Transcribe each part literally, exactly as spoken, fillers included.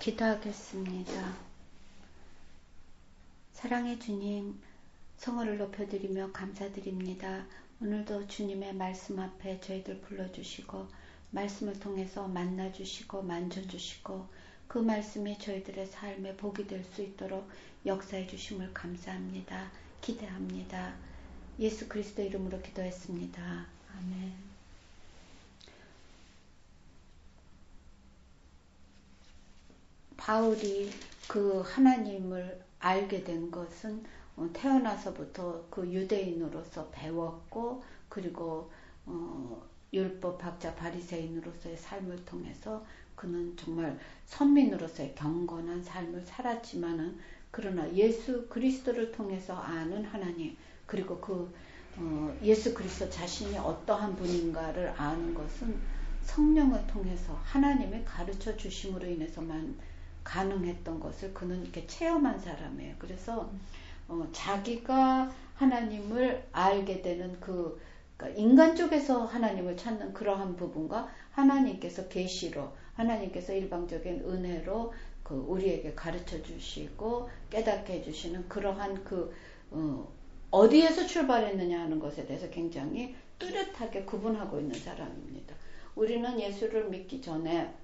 기도하겠습니다. 사랑의 주님, 성호를 높여드리며 감사드립니다. 오늘도 주님의 말씀 앞에 저희들 불러주시고 말씀을 통해서 만나주시고 만져주시고 그 말씀이 저희들의 삶에 복이 될 수 있도록 역사해 주심을 감사합니다. 기대합니다. 예수 그리스도 이름으로 기도했습니다. 아멘. 바울이 그 하나님을 알게 된 것은 태어나서부터 그 유대인으로서 배웠고 그리고 어, 율법학자 바리새인으로서의 삶을 통해서 그는 정말 선민으로서의 경건한 삶을 살았지만은 그러나 예수 그리스도를 통해서 아는 하나님 그리고 그 어, 예수 그리스도 자신이 어떠한 분인가를 아는 것은 성령을 통해서 하나님의 가르쳐 주심으로 인해서만 가능했던 것을 그는 이렇게 체험한 사람이에요. 그래서 어, 자기가 하나님을 알게 되는 그 그러니까 인간 쪽에서 하나님을 찾는 그러한 부분과 하나님께서 계시로 하나님께서 일방적인 은혜로 그 우리에게 가르쳐 주시고 깨닫게 해주시는 그러한 그 어, 어디에서 출발했느냐 하는 것에 대해서 굉장히 뚜렷하게 구분하고 있는 사람입니다. 우리는 예수를 믿기 전에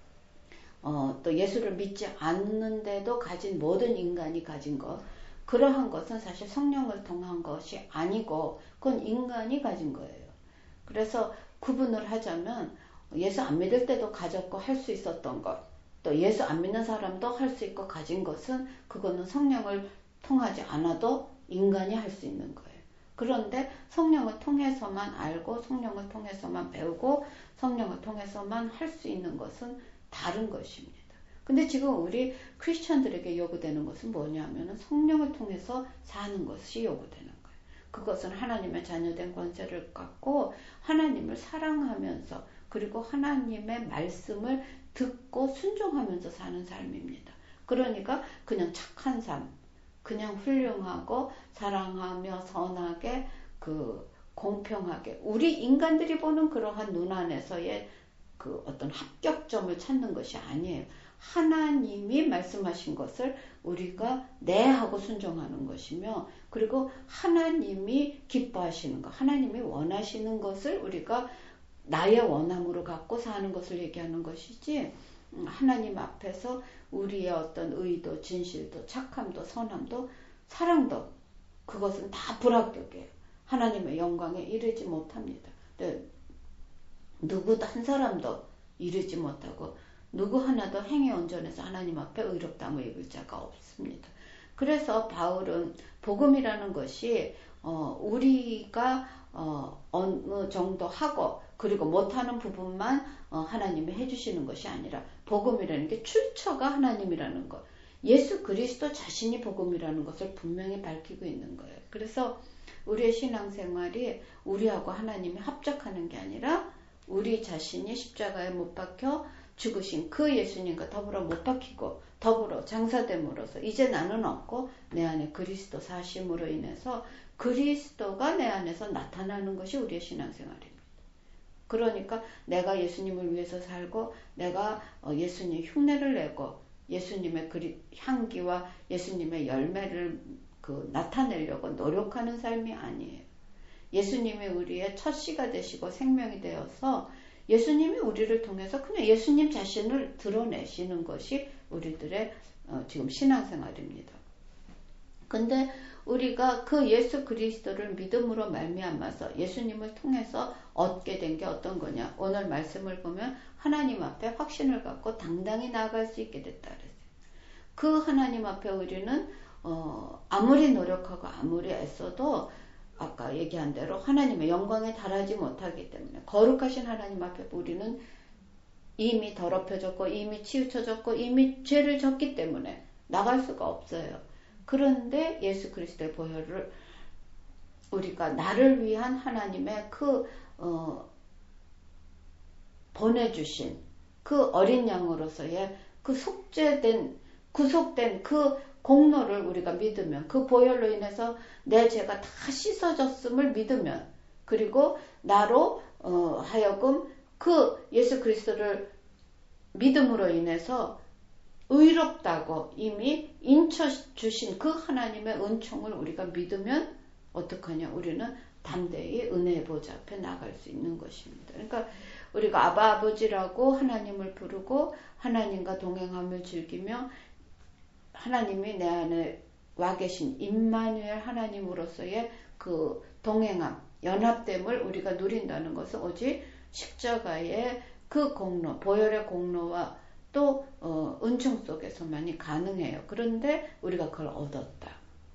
어, 또 예수를 믿지 않는데도 가진 모든 인간이 가진 것 그러한 것은 사실 성령을 통한 것이 아니고 그건 인간이 가진 거예요. 그래서 구분을 하자면 예수 안 믿을 때도 가졌고 할 수 있었던 것 또 예수 안 믿는 사람도 할 수 있고 가진 것은 그거는 성령을 통하지 않아도 인간이 할 수 있는 거예요. 그런데 성령을 통해서만 알고 성령을 통해서만 배우고 성령을 통해서만 할 수 있는 것은 다른 것입니다. 근데 지금 우리 크리스천들에게 요구되는 것은 뭐냐면 성령을 통해서 사는 것이 요구되는 거예요. 그것은 하나님의 자녀된 권세를 갖고 하나님을 사랑하면서 그리고 하나님의 말씀을 듣고 순종하면서 사는 삶입니다. 그러니까 그냥 착한 삶, 그냥 훌륭하고 사랑하며 선하게 그 공평하게 우리 인간들이 보는 그러한 눈 안에서의 그 어떤 합격점을 찾는 것이 아니에요. 하나님이 말씀하신 것을 우리가 네 하고 순종하는 것이며 그리고 하나님이 기뻐하시는 것, 하나님이 원하시는 것을 우리가 나의 원함으로 갖고 사는 것을 얘기하는 것이지 하나님 앞에서 우리의 어떤 의도, 진실도, 착함도, 선함도, 사랑도 그것은 다 불합격이에요. 하나님의 영광에 이르지 못합니다. 네. 누구도 한 사람도 이르지 못하고 누구 하나도 행위 온전해서 하나님 앞에 의롭다함을 입을 자가 없습니다. 그래서 바울은 복음이라는 것이 어, 우리가 어, 어느 정도 하고 그리고 못하는 부분만 어, 하나님이 해주시는 것이 아니라 복음이라는 게 출처가 하나님이라는 것 예수 그리스도 자신이 복음이라는 것을 분명히 밝히고 있는 거예요. 그래서 우리의 신앙생활이 우리하고 하나님이 합작하는 게 아니라 우리 자신이 십자가에 못 박혀 죽으신 그 예수님과 더불어 못 박히고 더불어 장사됨으로써 이제 나는 없고 내 안에 그리스도 사심으로 인해서 그리스도가 내 안에서 나타나는 것이 우리의 신앙생활입니다. 그러니까 내가 예수님을 위해서 살고 내가 예수님 흉내를 내고 예수님의 그리 향기와 예수님의 열매를 그 나타내려고 노력하는 삶이 아니에요. 예수님이 우리의 첫 씨가 되시고 생명이 되어서 예수님이 우리를 통해서 그냥 예수님 자신을 드러내시는 것이 우리들의 어, 지금 신앙생활입니다. 근데 우리가 그 예수 그리스도를 믿음으로 말미암아서 예수님을 통해서 얻게 된 게 어떤 거냐? 오늘 말씀을 보면 하나님 앞에 확신을 갖고 당당히 나아갈 수 있게 됐다 그랬어요. 그 하나님 앞에 우리는 어, 아무리 노력하고 아무리 애써도 아까 얘기한 대로 하나님의 영광에 달하지 못하기 때문에 거룩하신 하나님 앞에 우리는 이미 더럽혀졌고 이미 치우쳐졌고 이미 죄를 졌기 때문에 나갈 수가 없어요. 그런데 예수 그리스도의 보혈을 우리가 나를 위한 하나님의 그 어, 보내주신 그 어린 양으로서의 그 속죄된 구속된 그 공로를 우리가 믿으면 그 보혈로 인해서 내 죄가 다 씻어졌음을 믿으면 그리고 나로 어, 하여금 그 예수 그리스도를 믿음으로 인해서 의롭다고 이미 인쳐주신 그 하나님의 은총을 우리가 믿으면 어떡하냐? 우리는 담대히 은혜의 보좌 앞에 나갈 수 있는 것입니다. 그러니까 우리가 아바 아버지라고 하나님을 부르고 하나님과 동행함을 즐기며 하나님이 내 안에 와 계신 임마누엘 하나님으로서의 그 동행함, 연합됨을 우리가 누린다는 것은 오직 십자가의 그 공로, 보혈의 공로와 또 어, 은총 속에서만이 가능해요. 그런데 우리가 그걸 얻었다.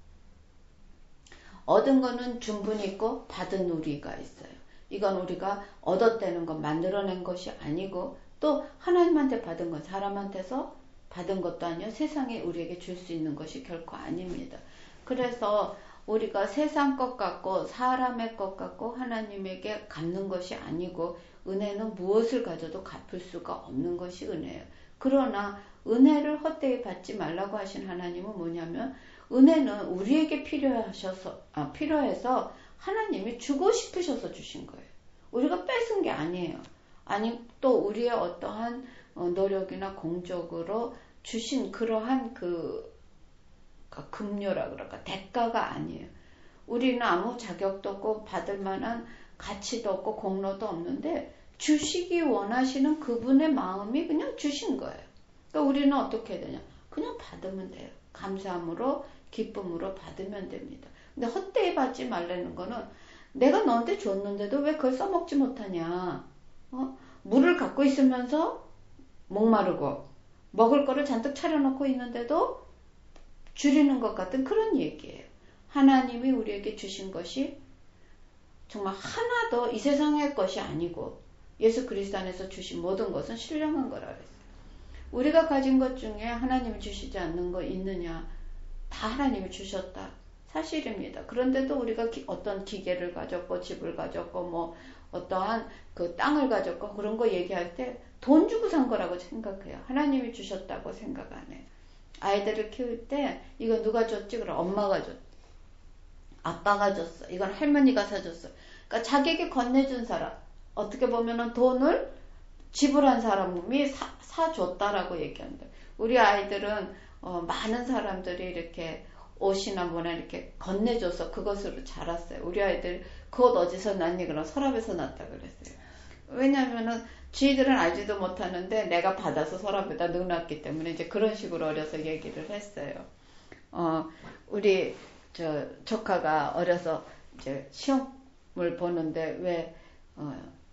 얻은 거는 충분히 있고 받은 우리가 있어요. 이건 우리가 얻었다는 것, 만들어낸 것이 아니고 또 하나님한테 받은 건 사람한테서 받은 것도 아니요. 세상에 우리에게 줄 수 있는 것이 결코 아닙니다. 그래서 우리가 세상 것 같고 사람의 것 같고 하나님에게 갚는 것이 아니고 은혜는 무엇을 가져도 갚을 수가 없는 것이 은혜예요. 그러나 은혜를 헛되이 받지 말라고 하신 하나님은 뭐냐면 은혜는 우리에게 필요하셔서 아, 필요해서 하나님이 주고 싶으셔서 주신 거예요. 우리가 뺏은 게 아니에요. 아니 또 우리의 어떠한 노력이나 공적으로 주신 그러한 그 급료라 그럴까 대가가 아니에요. 우리는 아무 자격도 없고 받을 만한 가치도 없고 공로도 없는데 주시기 원하시는 그분의 마음이 그냥 주신 거예요. 그러니까 우리는 어떻게 해야 되냐? 그냥 받으면 돼요. 감사함으로 기쁨으로 받으면 됩니다. 근데 헛되이 받지 말라는 거는 내가 너한테 줬는데도 왜 그걸 써먹지 못하냐? 어? 물을 갖고 있으면서 목마르고 먹을 거를 잔뜩 차려놓고 있는데도 줄이는 것 같은 그런 얘기예요. 하나님이 우리에게 주신 것이 정말 하나도 이 세상의 것이 아니고 예수 그리스도 안에서 주신 모든 것은 신령한 거라 그랬어요. 우리가 가진 것 중에 하나님이 주시지 않는 거 있느냐? 다 하나님이 주셨다. 사실입니다. 그런데도 우리가 기, 어떤 기계를 가졌고 집을 가졌고 뭐 어떠한 그 땅을 가졌고 그런 거 얘기할 때 돈 주고 산 거라고 생각해요. 하나님이 주셨다고 생각 안 해요. 아이들을 키울 때 이거 누가 줬지? 그럼 엄마가 줬지. 아빠가 줬어. 이건 할머니가 사줬어. 그러니까 자기에게 건네준 사람. 어떻게 보면은 돈을 지불한 사람이 사, 사줬다라고 얘기한다. 우리 아이들은 어, 많은 사람들이 이렇게 옷이나 뭐나 이렇게 건네줘서 그것으로 자랐어요. 우리 아이들 그 옷 어디서 났니? 그럼 서랍에서 났다 그랬어요. 왜냐면은 쥐들은 알지도 못하는데 내가 받아서 서랍에다 넣어놨기 때문에 이제 그런 식으로 어려서 얘기를 했어요. 어, 우리 저 조카가 어려서 이제 시험을 보는데 왜 어,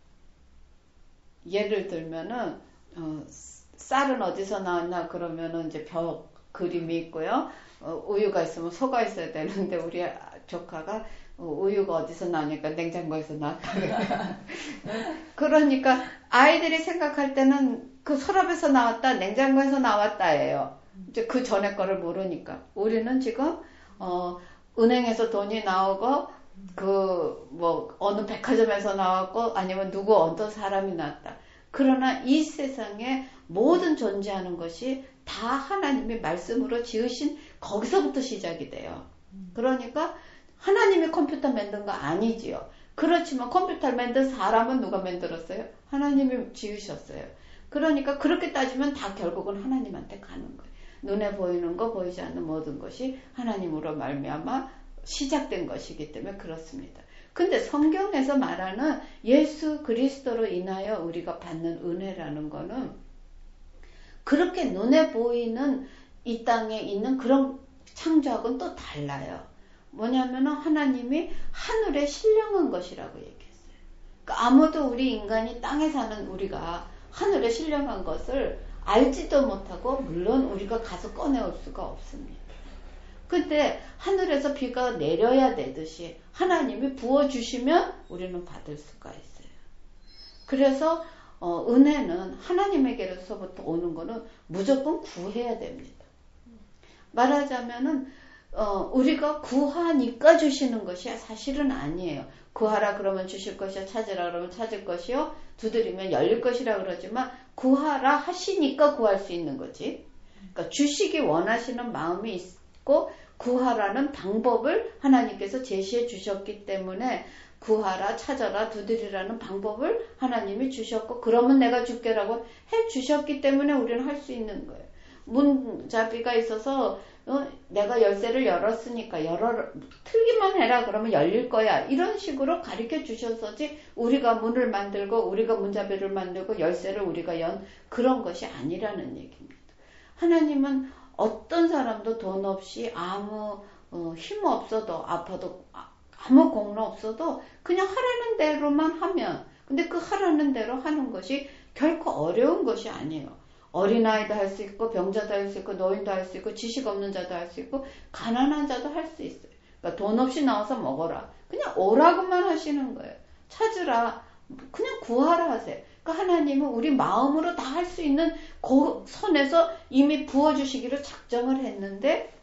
예를 들면은 어, 쌀은 어디서 나왔나 그러면은 이제 벽 그림이 있고요. 어, 우유가 있으면 소가 있어야 되는데 우리 조카가 어, 우유가 어디서 나오니까 냉장고에서 나왔다. 그러니까 아이들이 생각할 때는 그 서랍에서 나왔다, 냉장고에서 나왔다예요. 이제 그 전에 거를 모르니까. 우리는 지금 어, 은행에서 돈이 나오고 그 뭐 어느 백화점에서 나왔고 아니면 누구 어떤 사람이 나왔다. 그러나 이 세상에 모든 존재하는 것이 다 하나님이 말씀으로 지으신 거기서부터 시작이 돼요. 그러니까 하나님이 컴퓨터 만든 거 아니지요. 그렇지만 컴퓨터를 만든 사람은 누가 만들었어요? 하나님이 지으셨어요. 그러니까 그렇게 따지면 다 결국은 하나님한테 가는 거예요. 눈에 보이는 거 보이지 않는 모든 것이 하나님으로 말미암아 시작된 것이기 때문에 그렇습니다. 근데 성경에서 말하는 예수 그리스도로 인하여 우리가 받는 은혜라는 거는 그렇게 눈에 보이는 이 땅에 있는 그런 창조하고는 또 달라요. 뭐냐면은 하나님이 하늘에 신령한 것이라고 얘기했어요. 그러니까 아무도 우리 인간이 땅에 사는 우리가 하늘에 신령한 것을 알지도 못하고 물론 우리가 가서 꺼내올 수가 없습니다. 근데 하늘에서 비가 내려야 되듯이 하나님이 부어주시면 우리는 받을 수가 있어요. 그래서 어, 은혜는 하나님에게로서부터 오는 거는 무조건 구해야 됩니다. 말하자면은 어, 우리가 구하니까 주시는 것이 사실은 아니에요. 구하라 그러면 주실 것이요, 찾으라 그러면 찾을 것이요, 두드리면 열릴 것이라 그러지만 구하라 하시니까 구할 수 있는 거지. 그러니까 주시기 원하시는 마음이 있고 구하라는 방법을 하나님께서 제시해 주셨기 때문에 구하라, 찾아라, 두드리라는 방법을 하나님이 주셨고 그러면 내가 줄게라고 해 주셨기 때문에 우리는 할 수 있는 거예요. 문잡이가 있어서 어, 내가 열쇠를 열었으니까 열어 틀기만 해라 그러면 열릴 거야. 이런 식으로 가르쳐 주셨었지 우리가 문을 만들고 우리가 문잡이를 만들고 열쇠를 우리가 연 그런 것이 아니라는 얘기입니다. 하나님은 어떤 사람도 돈 없이 아무 어, 힘 없어도 아파도 아무 공로 없어도 그냥 하라는 대로만 하면 근데 그 하라는 대로 하는 것이 결코 어려운 것이 아니에요. 어린아이도 할 수 있고 병자도 할 수 있고 노인도 할 수 있고 지식 없는 자도 할 수 있고 가난한 자도 할 수 있어요. 그러니까 돈 없이 나와서 먹어라. 그냥 오라고만 하시는 거예요. 찾으라. 그냥 구하라 하세요. 그러니까 하나님은 우리 마음으로 다 할 수 있는 그 선에서 이미 부어주시기로 작정을 했는데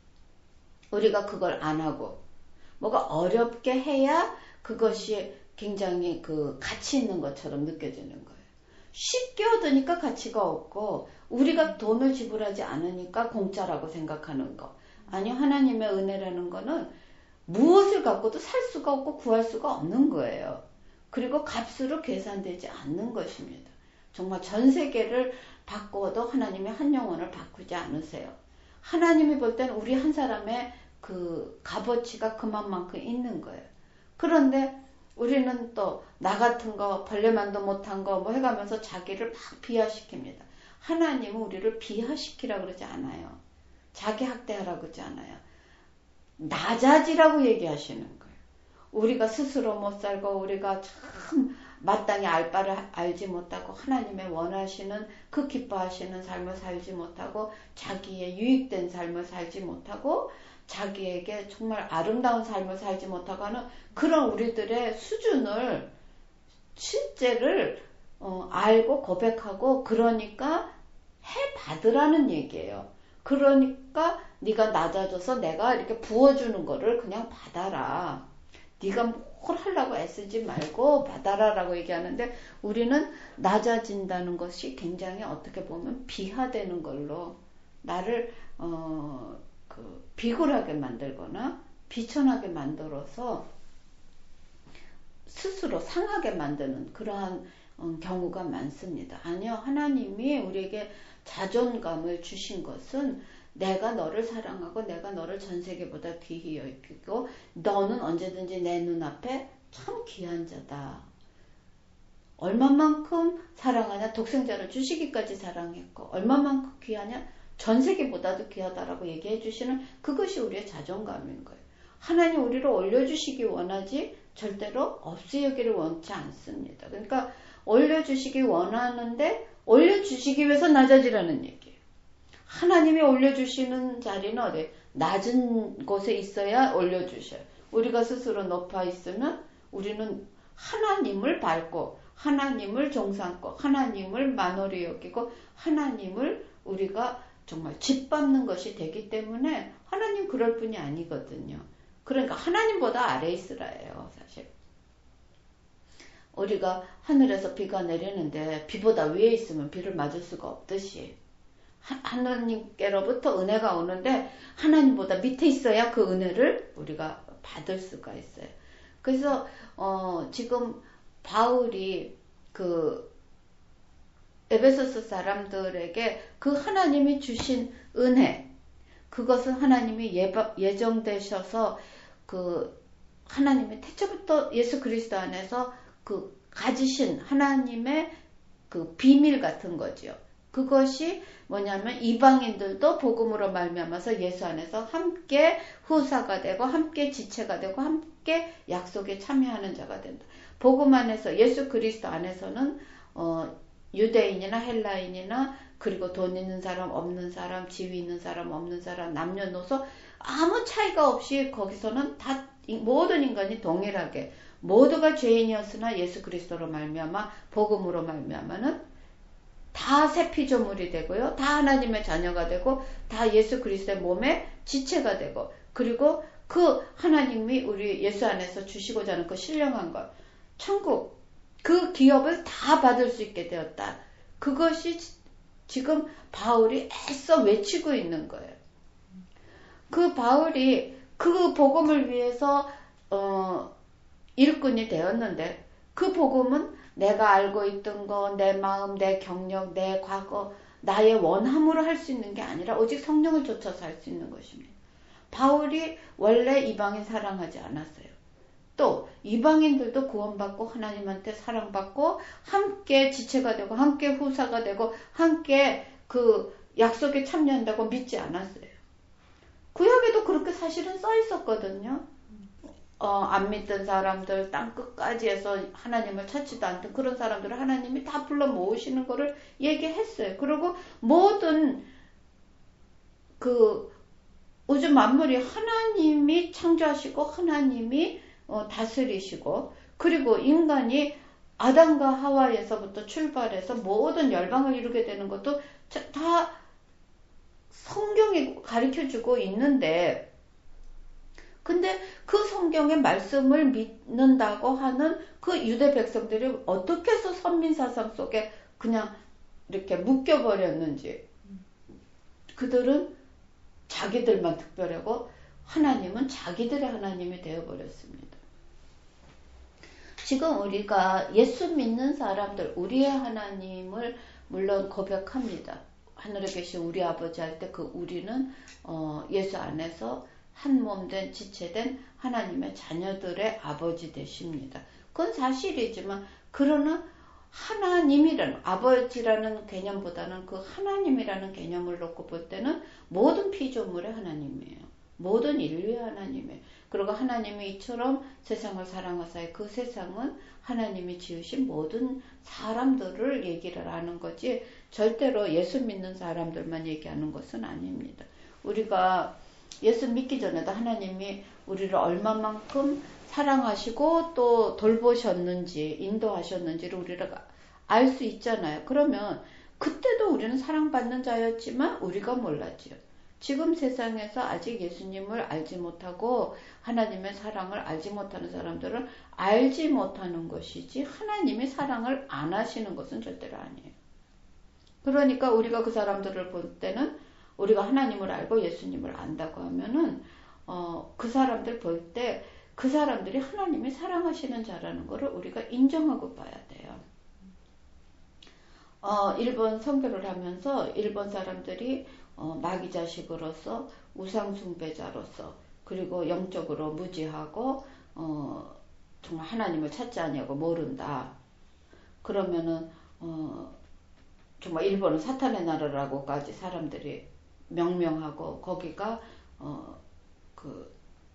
우리가 그걸 안 하고 뭐가 어렵게 해야 그것이 굉장히 그 가치 있는 것처럼 느껴지는 거예요. 쉽게 얻으니까 가치가 없고 우리가 돈을 지불하지 않으니까 공짜라고 생각하는 거. 아니 하나님의 은혜라는 거는 무엇을 갖고도 살 수가 없고 구할 수가 없는 거예요. 그리고 값으로 계산되지 않는 것입니다. 정말 전 세계를 바꿔도 하나님의 한 영혼을 바꾸지 않으세요. 하나님이 볼 때는 우리 한 사람의 그 값어치가 그만큼 있는 거예요. 그런데 우리는 또 나 같은 거 벌레만도 못한 거 뭐 해가면서 자기를 막 비하시킵니다. 하나님은 우리를 비하시키라고 그러지 않아요. 자기 학대하라고 그러지 않아요. 낮아지라고 얘기하시는 거예요. 우리가 스스로 못 살고 우리가 참 마땅히 알 바를 알지 못하고 하나님의 원하시는 그 기뻐하시는 삶을 살지 못하고 자기의 유익된 삶을 살지 못하고 자기에게 정말 아름다운 삶을 살지 못하고 하는 그런 우리들의 수준을 실제를 어, 알고 고백하고 그러니까 해받으라는 얘기예요. 그러니까 네가 낮아져서 내가 이렇게 부어주는 거를 그냥 받아라. 네가 뭘 하려고 애쓰지 말고 받아라라고 얘기하는데 우리는 낮아진다는 것이 굉장히 어떻게 보면 비하되는 걸로 나를 어, 그 비굴하게 만들거나 비천하게 만들어서 스스로 상하게 만드는 그러한 경우가 많습니다. 아니요. 하나님이 우리에게 자존감을 주신 것은 내가 너를 사랑하고 내가 너를 전 세계보다 귀히 여기고 너는 언제든지 내 눈앞에 참 귀한 자다. 얼마만큼 사랑하냐? 독생자를 주시기까지 사랑했고 얼마만큼 귀하냐? 전 세계보다도 귀하다라고 얘기해 주시는 그것이 우리의 자존감인 거예요. 하나님 우리를 올려주시기 원하지 절대로 없애기를 원치 않습니다. 그러니까 올려주시기 원하는데 올려주시기 위해서 낮아지라는 얘기예요. 하나님이 올려주시는 자리는 어디? 낮은 곳에 있어야 올려주셔요. 우리가 스스로 높아 있으면 우리는 하나님을 밟고 하나님을 종삼고 하나님을 만홀히 여기고 하나님을 우리가 정말 짓밟는 것이 되기 때문에 하나님 그럴 뿐이 아니거든요. 그러니까 하나님보다 아래 있으라예요. 사실 우리가 하늘에서 비가 내리는데 비보다 위에 있으면 비를 맞을 수가 없듯이 하나님께로부터 은혜가 오는데 하나님보다 밑에 있어야 그 은혜를 우리가 받을 수가 있어요. 그래서 어, 지금 바울이 그 에베소서 사람들에게 그 하나님이 주신 은혜 그것은 하나님이 예바, 예정되셔서 그 하나님의 태초부터 예수 그리스도 안에서 그 가지신 하나님의 그 비밀 같은 거죠. 그것이 뭐냐면 이방인들도 복음으로 말미암아서 예수 안에서 함께 후사가 되고 함께 지체가 되고 함께 약속에 참여하는 자가 된다. 복음 안에서 예수 그리스도 안에서는 어, 유대인이나 헬라인이나 그리고 돈 있는 사람 없는 사람 지위 있는 사람 없는 사람 남녀노소 아무 차이가 없이 거기서는 다 모든 인간이 동일하게 모두가 죄인이었으나 예수 그리스도로 말미암아 복음으로 말미암아는 다 새 피조물이 되고요. 다 하나님의 자녀가 되고 다 예수 그리스도의 몸의 지체가 되고 그리고 그 하나님이 우리 예수 안에서 주시고자 하는 그 신령한 것 천국 그 기업을 다 받을 수 있게 되었다. 그것이 지금 바울이 애써 외치고 있는 거예요. 그 바울이 그 복음을 위해서 어, 일꾼이 되었는데 그 복음은 내가 알고 있던 거, 내 마음, 내 경력, 내 과거, 나의 원함으로 할 수 있는 게 아니라 오직 성령을 쫓아서 할 수 있는 것입니다. 바울이 원래 이방인 사랑하지 않았어요. 또 이방인들도 구원받고 하나님한테 사랑받고 함께 지체가 되고 함께 후사가 되고 함께 그 약속에 참여한다고 믿지 않았어요. 구약에도 그렇게 사실은 써 있었거든요. 어, 안 믿던 사람들, 땅 끝까지 해서 하나님을 찾지도 않던 그런 사람들을 하나님이 다 불러 모으시는 거를 얘기했어요. 그리고 모든 그 우주 만물이 하나님이 창조하시고 하나님이 어, 다스리시고 그리고 인간이 아담과 하와에서부터 출발해서 모든 열방을 이루게 되는 것도 다 성경이 가르쳐주고 있는데 근데 그 성경의 말씀을 믿는다고 하는 그 유대 백성들이 어떻게 해서 선민사상 속에 그냥 이렇게 묶여버렸는지 그들은 자기들만 특별하고 하나님은 자기들의 하나님이 되어버렸습니다. 지금 우리가 예수 믿는 사람들 우리의 하나님을 물론 고백합니다. 하늘에 계신 우리 아버지 할 때 그 우리는 어, 예수 안에서 한 몸 된 지체된 하나님의 자녀들의 아버지 되십니다. 그건 사실이지만 그러나 하나님이라는 아버지라는 개념보다는 그 하나님이라는 개념을 놓고 볼 때는 모든 피조물의 하나님이에요. 모든 인류의 하나님이에요. 그리고 하나님이 이처럼 세상을 사랑하사에 그 세상은 하나님이 지으신 모든 사람들을 얘기를 하는 거지 절대로 예수 믿는 사람들만 얘기하는 것은 아닙니다. 우리가 예수 믿기 전에도 하나님이 우리를 얼마만큼 사랑하시고 또 돌보셨는지 인도하셨는지를 우리가 알 수 있잖아요. 그러면 그때도 우리는 사랑받는 자였지만 우리가 몰랐지요. 지금 세상에서 아직 예수님을 알지 못하고 하나님의 사랑을 알지 못하는 사람들은 알지 못하는 것이지 하나님이 사랑을 안 하시는 것은 절대로 아니에요. 그러니까 우리가 그 사람들을 볼 때는 우리가 하나님을 알고 예수님을 안다고 하면은 어, 그 사람들 볼 때 그 사람들이 하나님이 사랑하시는 자라는 것을 우리가 인정하고 봐야 돼요. 어, 일본 선교를 하면서 일본 사람들이 어, 마귀 자식으로서 우상 숭배자로서 그리고 영적으로 무지하고 어, 정말 하나님을 찾지 아니하고 모른다. 그러면은 어, 정말 일본은 사탄의 나라라고까지 사람들이 명명하고 거기가 어, 그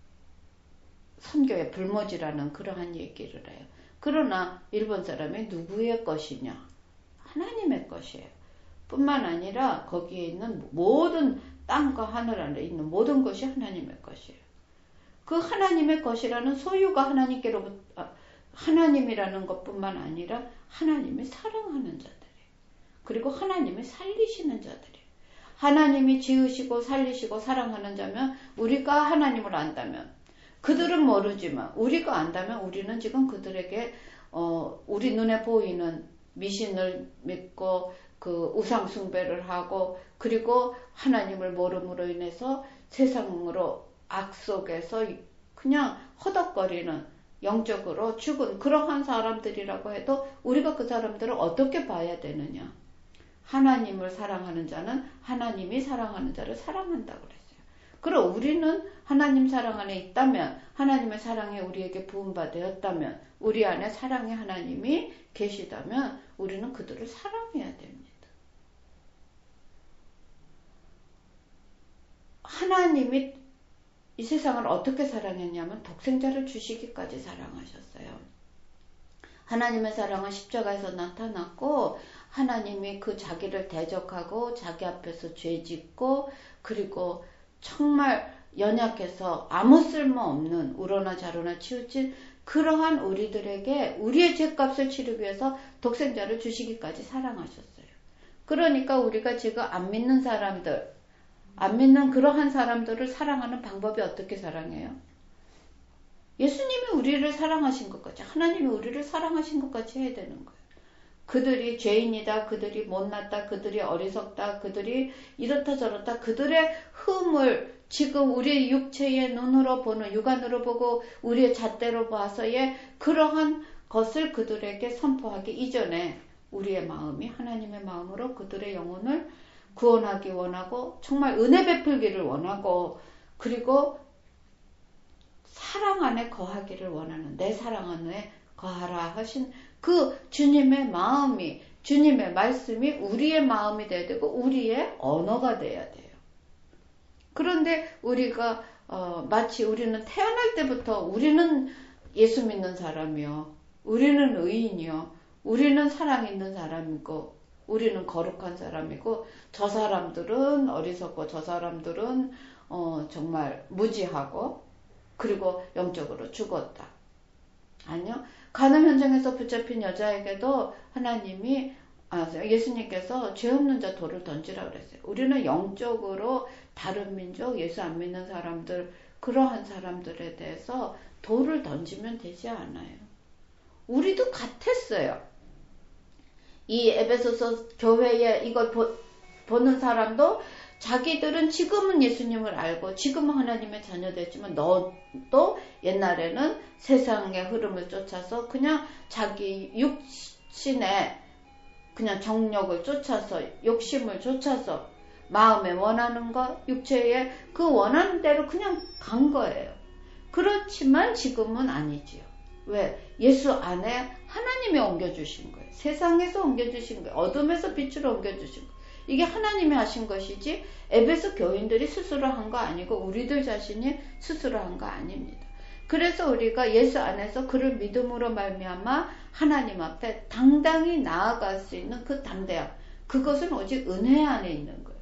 선교의 불모지라는 그러한 얘기를 해요. 그러나 일본 사람이 누구의 것이냐? 하나님의 것이에요. 뿐만 아니라 거기에 있는 모든 땅과 하늘 안에 있는 모든 것이 하나님의 것이에요. 그 하나님의 것이라는 소유가 하나님께로부터 하나님이라는 것뿐만 아니라 하나님이 사랑하는 자들이에요. 그리고 하나님이 살리시는 자들이에요. 하나님이 지으시고 살리시고 사랑하는 자면 우리가 하나님을 안다면 그들은 모르지만 우리가 안다면 우리는 지금 그들에게 어, 우리 눈에 보이는 미신을 믿고 그 우상 숭배를 하고 그리고 하나님을 모름으로 인해서 세상으로 악 속에서 그냥 허덕거리는 영적으로 죽은 그러한 사람들이라고 해도 우리가 그 사람들을 어떻게 봐야 되느냐? 하나님을 사랑하는 자는 하나님이 사랑하는 자를 사랑한다고 그랬어요. 그럼 우리는 하나님 사랑 안에 있다면 하나님의 사랑이 우리에게 부음받았다면 우리 안에 사랑의 하나님이 계시다면 우리는 그들을 사랑해야 됩니다. 하나님이 이 세상을 어떻게 사랑했냐면 독생자를 주시기까지 사랑하셨어요. 하나님의 사랑은 십자가에서 나타났고 하나님이 그 자기를 대적하고 자기 앞에서 죄짓고 그리고 정말 연약해서 아무 쓸모없는 우로나 자로나 치우친 그러한 우리들에게 우리의 죄값을 치르기 위해서 독생자를 주시기까지 사랑하셨어요. 그러니까 우리가 지금 안 믿는 사람들, 안 믿는 그러한 사람들을 사랑하는 방법이 어떻게 사랑해요? 예수님이 우리를 사랑하신 것 같이, 하나님이 우리를 사랑하신 것 같이 해야 되는 거예요. 그들이 죄인이다, 그들이 못났다, 그들이 어리석다, 그들이 이렇다 저렇다, 그들의 흠을 지금 우리의 육체의 눈으로 보는, 육안으로 보고 우리의 잣대로 봐서의 그러한 것을 그들에게 선포하기 이전에 우리의 마음이 하나님의 마음으로 그들의 영혼을 구원하기 원하고 정말 은혜 베풀기를 원하고 그리고 사랑 안에 거하기를 원하는 내 사랑 안에 거하라 하신 그 주님의 마음이 주님의 말씀이 우리의 마음이 돼야 되고 우리의 언어가 돼야 돼요. 그런데 우리가 어, 마치 우리는 태어날 때부터 우리는 예수 믿는 사람이요. 우리는 의인이요. 우리는 사랑 있는 사람이고 우리는 거룩한 사람이고 저 사람들은 어리석고 저 사람들은 어, 정말 무지하고 그리고 영적으로 죽었다. 아니요. 간음 현장에서 붙잡힌 여자에게도 하나님이 아, 예수님께서 죄 없는 자 돌을 던지라 그랬어요. 우리는 영적으로 다른 민족, 예수 안 믿는 사람들, 그러한 사람들에 대해서 돌을 던지면 되지 않아요. 우리도 같았어요. 이 에베소서 교회에 이걸 보, 보는 사람도 자기들은 지금은 예수님을 알고 지금은 하나님의 자녀됐지만 너도 옛날에는 세상의 흐름을 쫓아서 그냥 자기 육신의 그냥 정력을 쫓아서 욕심을 쫓아서 마음에 원하는 것, 육체에 그 원하는 대로 그냥 간 거예요. 그렇지만 지금은 아니지요. 왜? 예수 안에 하나님이 옮겨주신 거예요. 세상에서 옮겨주신 거예요. 어둠에서 빛으로 옮겨주신 거예요. 이게 하나님이 하신 것이지 에베소 교인들이 스스로 한 거 아니고 우리들 자신이 스스로 한 거 아닙니다. 그래서 우리가 예수 안에서 그를 믿음으로 말미암아 하나님 앞에 당당히 나아갈 수 있는 그 담대함, 그것은 오직 은혜 안에 있는 거예요.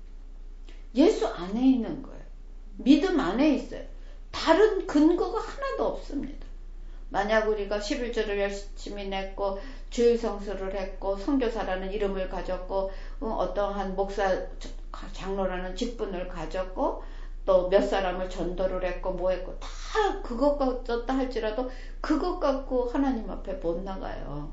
예수 안에 있는 거예요. 믿음 안에 있어요. 다른 근거가 하나도 없습니다. 만약 우리가 십일 조를 열심히 냈고 주일 성수를 했고 선교사라는 이름을 가졌고 어떠한 목사 장로라는 직분을 가졌고 또 몇 사람을 전도를 했고 뭐 했고 다 그것 같다 할지라도 그것 갖고 하나님 앞에 못 나가요.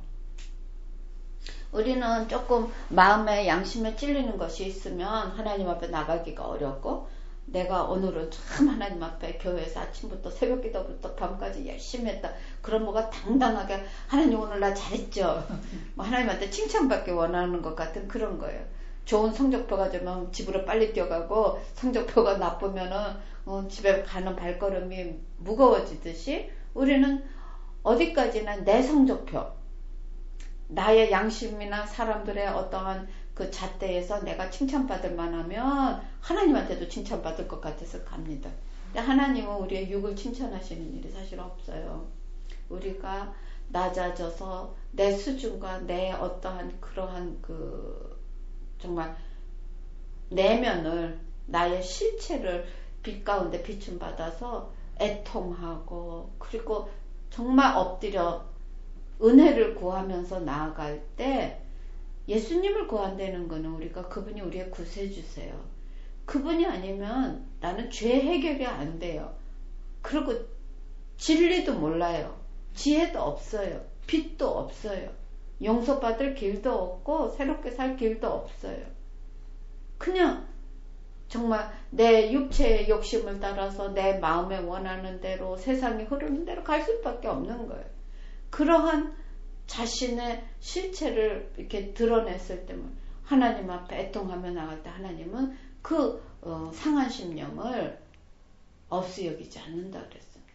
우리는 조금 마음에 양심에 찔리는 것이 있으면 하나님 앞에 나가기가 어렵고 내가 오늘은 참 하나님 앞에 교회에서 아침부터 새벽기도부터 밤까지 열심히 했다. 그런 뭐가 당당하게 하나님 오늘 나 잘했죠. 뭐 하나님한테 칭찬받기 원하는 것 같은 그런 거예요. 좋은 성적표가 되면 집으로 빨리 뛰어가고 성적표가 나쁘면은 어, 집에 가는 발걸음이 무거워지듯이 우리는 어디까지나 내 성적표, 나의 양심이나 사람들의 어떠한 그 잣대에서 내가 칭찬받을 만하면 하나님한테도 칭찬받을 것 같아서 갑니다. 근데 하나님은 우리의 육을 칭찬하시는 일이 사실 없어요. 우리가 낮아져서 내 수준과 내 어떠한 그러한 그 정말 내면을 나의 실체를 빛 가운데 비춤 받아서 애통하고 그리고 정말 엎드려 은혜를 구하면서 나아갈 때 예수님을 구한다는 거는 우리가 그분이 우리의 구세주세요. 그분이 아니면 나는 죄 해결이 안 돼요. 그리고 진리도 몰라요. 지혜도 없어요. 빛도 없어요. 용서받을 길도 없고 새롭게 살 길도 없어요. 그냥 정말 내 육체의 욕심을 따라서 내 마음에 원하는 대로 세상이 흐르는 대로 갈 수밖에 없는 거예요. 그러한 자신의 실체를 이렇게 드러냈을 때면 하나님 앞에 애통하며 나갈 때 하나님은 그 어, 상한 심령을 없이 여기지 않는다 그랬습니다.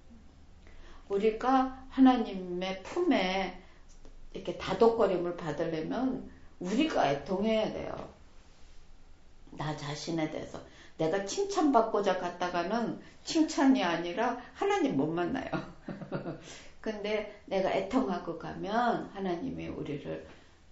우리가 하나님의 품에 이렇게 다독거림을 받으려면 우리가 애통해야 돼요. 나 자신에 대해서 내가 칭찬받고자 갔다가는 칭찬이 아니라 하나님 못 만나요. 근데 내가 애통하고 가면 하나님이 우리를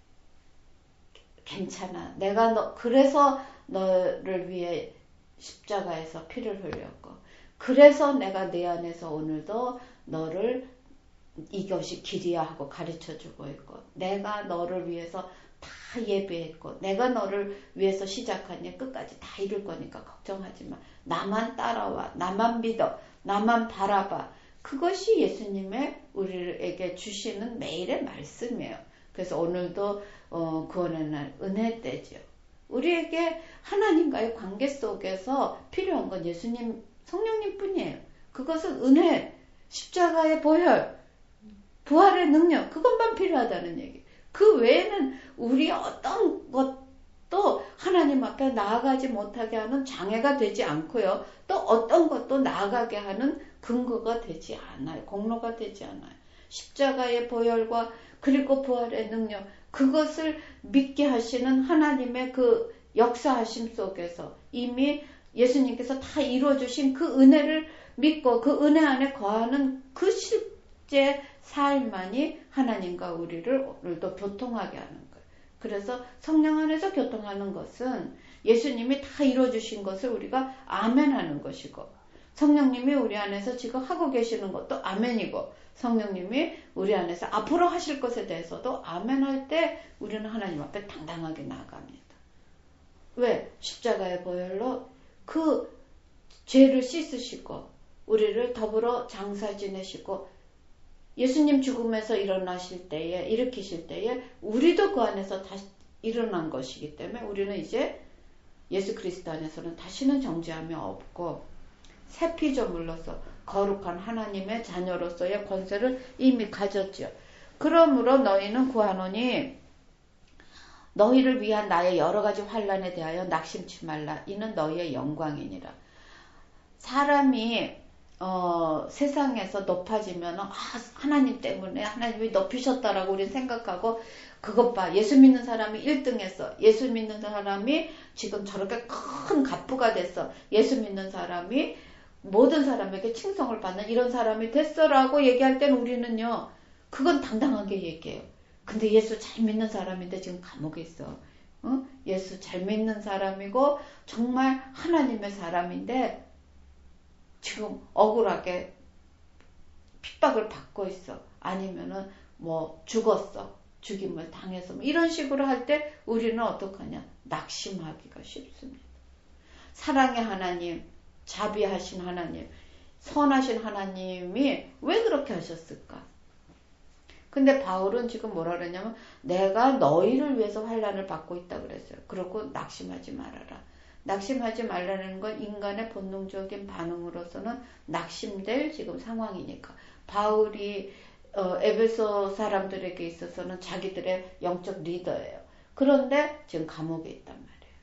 괜찮아. 내가 너 그래서 너를 위해 십자가에서 피를 흘렸고 그래서 내가 내 안에서 오늘도 너를 이것이 길이야 하고 가르쳐주고 있고 내가 너를 위해서 다 예배했고 내가 너를 위해서 시작하니 끝까지 다 이룰 거니까 걱정하지 마. 나만 따라와. 나만 믿어. 나만 바라봐. 그것이 예수님의 우리에게 주시는 매일의 말씀이에요. 그래서 오늘도 어, 구원의 날 은혜 때죠. 우리에게 하나님과의 관계 속에서 필요한 건 예수님 성령님 뿐이에요. 그것은 은혜, 십자가의 보혈, 부활의 능력 그것만 필요하다는 얘기. 그 외에는 우리 어떤 것도 하나님 앞에 나아가지 못하게 하는 장애가 되지 않고요. 또 어떤 것도 나아가게 하는 근거가 되지 않아요. 공로가 되지 않아요. 십자가의 보혈과 그리고 부활의 능력, 그것을 믿게 하시는 하나님의 그 역사하심 속에서 이미 예수님께서 다 이루어주신 그 은혜를 믿고 그 은혜 안에 거하는 그 실제 삶만이 하나님과 우리를 오늘도 교통하게 하는 거예요. 그래서 성령 안에서 교통하는 것은 예수님이 다 이루어주신 것을 우리가 아멘하는 것이고, 성령님이 우리 안에서 지금 하고 계시는 것도 아멘이고, 성령님이 우리 안에서 앞으로 하실 것에 대해서도 아멘할 때 우리는 하나님 앞에 당당하게 나아갑니다. 왜? 십자가의 보혈로 그 죄를 씻으시고 우리를 더불어 장사 지내시고 예수님 죽음에서 일어나실 때에, 일으키실 때에 우리도 그 안에서 다시 일어난 것이기 때문에 우리는 이제 예수 그리스도 안에서는 다시는 정죄함이 없고 새 피조물로서 거룩한 하나님의 자녀로서의 권세를 이미 가졌죠. 그러므로 너희는 구하노니 너희를 위한 나의 여러 가지 환난에 대하여 낙심치 말라. 이는 너희의 영광이니라. 사람이 어, 세상에서 높아지면 아, 하나님 때문에 하나님이 높이셨다라고 우리는 생각하고, 그것 봐, 예수 믿는 사람이 일 등 했어. 예수 믿는 사람이 지금 저렇게 큰 갑부가 됐어. 예수 믿는 사람이 모든 사람에게 칭송을 받는 이런 사람이 됐어라고 얘기할 때는 우리는요, 그건 당당하게 얘기해요. 근데 예수 잘 믿는 사람인데 지금 감옥에 있어. 어? 예수 잘 믿는 사람이고 정말 하나님의 사람인데 지금 억울하게 핍박을 받고 있어. 아니면은 뭐 죽었어. 죽임을 당해서 뭐 이런 식으로 할 때 우리는 어떡하냐? 낙심하기가 쉽습니다. 사랑의 하나님, 자비하신 하나님, 선하신 하나님이 왜 그렇게 하셨을까? 근데 바울은 지금 뭐라 그랬냐면 내가 너희를 위해서 환난을 받고 있다 그랬어요. 그러고 낙심하지 말아라. 낙심하지 말라는 건 인간의 본능적인 반응으로서는 낙심될 지금 상황이니까. 바울이 어, 에베소 사람들에게 있어서는 자기들의 영적 리더예요. 그런데 지금 감옥에 있단 말이에요.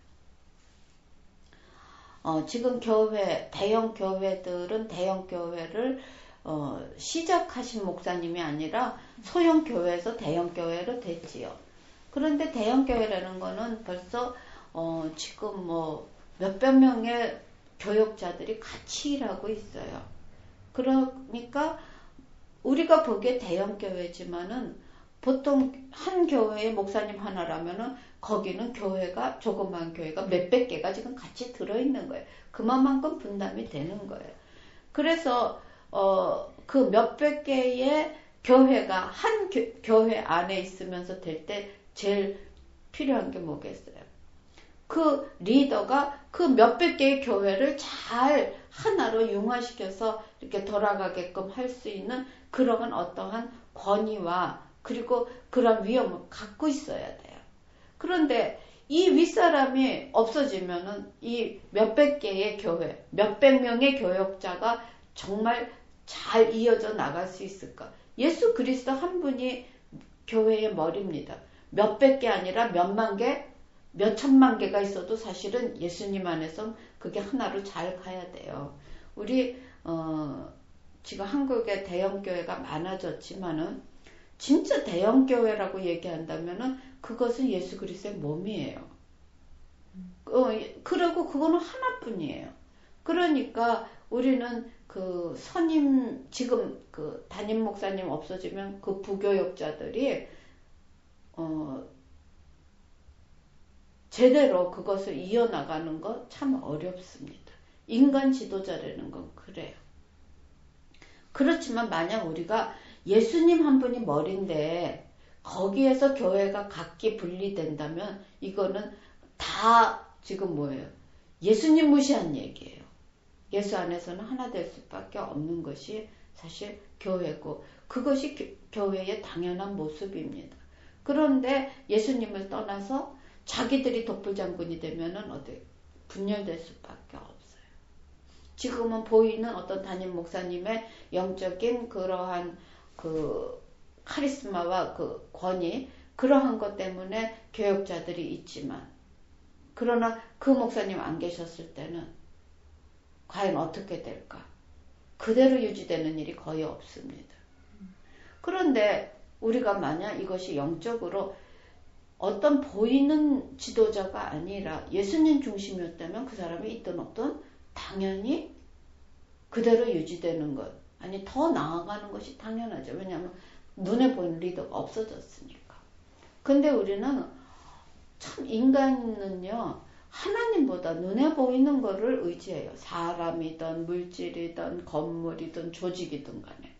어, 지금 교회, 대형 교회들은 대형 교회를 어, 시작하신 목사님이 아니라 소형 교회에서 대형 교회로 됐지요. 그런데 대형 교회라는 거는 벌써 어, 지금 뭐 몇백 명의 교역자들이 같이 일하고 있어요. 그러니까 우리가 보기에 대형 교회지만은 보통 한 교회에 목사님 하나라면은 거기는 교회가, 조그만 교회가 몇백 개가 지금 같이 들어있는 거예요. 그만큼 분담이 되는 거예요. 그래서 어, 그 몇백 개의 교회가 한 교, 교회 안에 있으면서 될 때 제일 필요한 게 뭐겠어요? 그 리더가 그 몇백 개의 교회를 잘 하나로 융화시켜서 이렇게 돌아가게끔 할 수 있는 그러한 어떠한 권위와 그리고 그런 위험을 갖고 있어야 돼요. 그런데 이 윗사람이 없어지면은 이 몇백 개의 교회, 몇백 명의 교역자가 정말 잘 이어져 나갈 수 있을까? 예수 그리스도 한 분이 교회의 머리입니다. 몇백 개 아니라 몇만 개, 몇천만 개가 있어도 사실은 예수님 안에서 그게 하나로 잘 가야 돼요. 우리 어, 지금 한국에 대형 교회가 많아졌지만은 진짜 대형 교회라고 얘기한다면은 그것은 예수 그리스도의 몸이에요. 어, 그리고 그거는 하나뿐이에요. 그러니까 우리는 그 선임, 지금 그 담임 목사님 없어지면 그 부교역자들이 어, 제대로 그것을 이어나가는 거 참 어렵습니다. 인간 지도자라는 건 그래요. 그렇지만 만약 우리가 예수님 한 분이 머리인데 거기에서 교회가 각기 분리된다면 이거는 다 지금 뭐예요? 예수님 무시한 얘기예요. 예수 안에서는 하나 될 수밖에 없는 것이 사실 교회고 그것이 교, 교회의 당연한 모습입니다. 그런데 예수님을 떠나서 자기들이 독불장군이 되면은 어디 분열될 수밖에 없어요. 지금은 보이는 어떤 담임 목사님의 영적인 그러한 그 카리스마와 그 권위, 그러한 것 때문에 교역자들이 있지만, 그러나 그 목사님 안 계셨을 때는 과연 어떻게 될까? 그대로 유지되는 일이 거의 없습니다. 그런데 우리가 만약 이것이 영적으로 어떤 보이는 지도자가 아니라 예수님 중심이었다면 그 사람이 있든 없든 당연히 그대로 유지되는 것, 아니 더 나아가는 것이 당연하죠. 왜냐하면 눈에 보이는 리더가 없어졌으니까. 근데 우리는 참 인간은요, 하나님보다 눈에 보이는 거를 의지해요. 사람이든 물질이든 건물이든 조직이든 간에.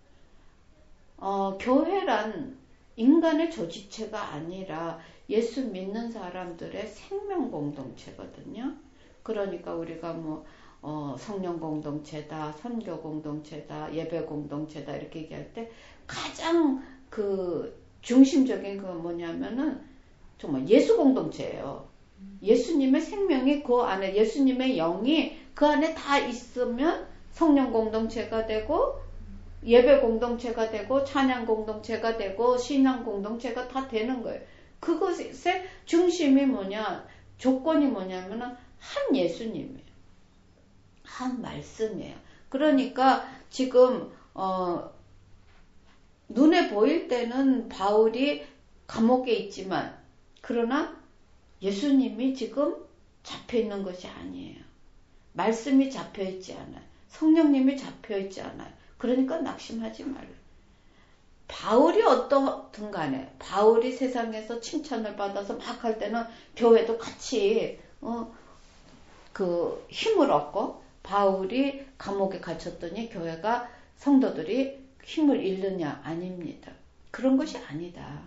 어, 교회란 인간의 조직체가 아니라 예수 믿는 사람들의 생명 공동체거든요. 그러니까 우리가 뭐 어, 성령 공동체다, 선교 공동체다, 예배 공동체다 이렇게 얘기할 때 가장 그 중심적인 그 뭐냐면은 정말 예수 공동체예요. 예수님의 생명이 그 안에, 예수님의 영이 그 안에 다 있으면 성령 공동체가 되고 예배 공동체가 되고 찬양 공동체가 되고 신앙 공동체가 다 되는 거예요. 그것의 중심이 뭐냐, 조건이 뭐냐면은 한 예수님이에요. 한 말씀이에요. 그러니까 지금 어, 눈에 보일 때는 바울이 감옥에 있지만, 그러나 예수님이 지금 잡혀있는 것이 아니에요. 말씀이 잡혀있지 않아요. 성령님이 잡혀있지 않아요. 그러니까 낙심하지 말아요. 바울이 어떻든 간에, 바울이 세상에서 칭찬을 받아서 막 할 때는 교회도 같이 어, 그 힘을 얻고, 바울이 감옥에 갇혔더니 교회가, 성도들이 힘을 잃느냐? 아닙니다. 그런 것이 아니다.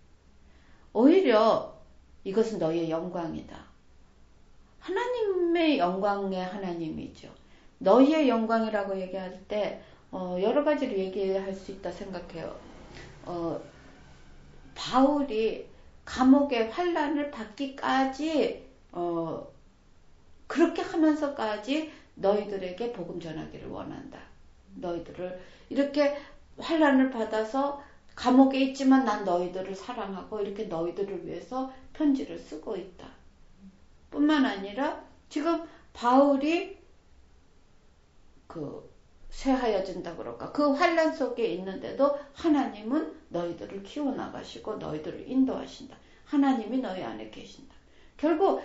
오히려 이것은 너희의 영광이다. 하나님의 영광의 하나님이죠. 너희의 영광이라고 얘기할 때 어, 여러 가지로 얘기할 수 있다 생각해요. 어, 바울이 감옥의 환난을 받기까지 어, 그렇게 하면서까지 너희들에게 복음 전하기를 원한다. 너희들을 이렇게 환난을 받아서 감옥에 있지만 난 너희들을 사랑하고 이렇게 너희들을 위해서 편지를 쓰고 있다. 뿐만 아니라 지금 바울이 그 쇠하여진다 그럴까, 그 환난 속에 있는데도 하나님은 너희들을 키워나가시고 너희들을 인도하신다. 하나님이 너희 안에 계신다. 결국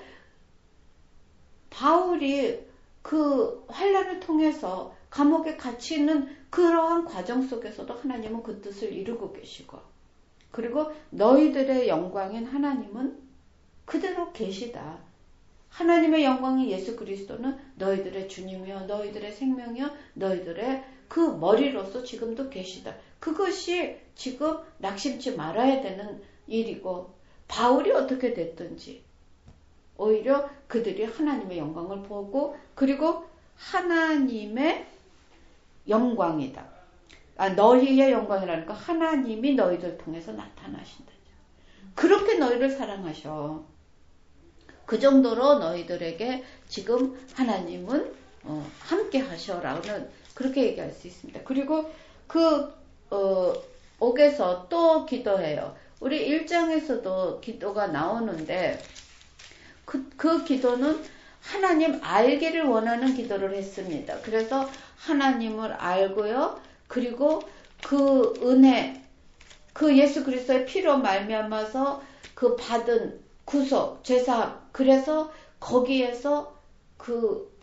바울이 그 환난을 통해서 감옥에 갇혀 있는 그러한 과정 속에서도 하나님은 그 뜻을 이루고 계시고, 그리고 너희들의 영광인 하나님은 그대로 계시다. 하나님의 영광인 예수 그리스도는 너희들의 주님이요, 너희들의 생명이요, 너희들의 그 머리로서 지금도 계시다. 그것이 지금 낙심치 말아야 되는 일이고, 바울이 어떻게 됐든지 오히려 그들이 하나님의 영광을 보고, 그리고 하나님의 영광이다. 아, 너희의 영광이라니까 하나님이 너희들 통해서 나타나신다. 그렇게 너희를 사랑하셔. 그 정도로 너희들에게 지금 하나님은 어, 함께 하셔라는, 그렇게 얘기할 수 있습니다. 그리고 그 어, 옥에서 또 기도해요. 우리 일 장에서도 기도가 나오는데 그, 그 기도는 하나님 알기를 원하는 기도를 했습니다. 그래서 하나님을 알고요. 그리고 그 은혜, 그 예수 그리스도의 피로 말미암아서 그 받은 구속, 죄사함, 그래서 거기에서 그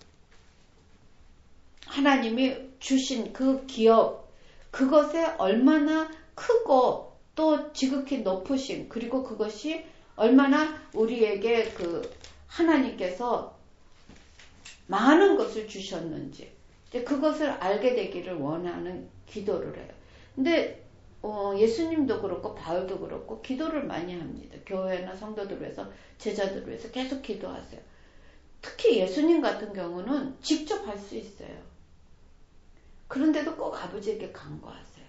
하나님이 주신 그 기업, 그것에 얼마나 크고 또 지극히 높으신, 그리고 그것이 얼마나 우리에게 그 하나님께서 많은 것을 주셨는지, 그것을 알게 되기를 원하는 기도를 해요. 근데 어, 예수님도 그렇고 바울도 그렇고 기도를 많이 합니다. 교회나 성도들 위해서, 제자들을 위해서 계속 기도하세요. 특히 예수님 같은 경우는 직접 할 수 있어요. 그런데도 꼭 아버지에게 간구하세요.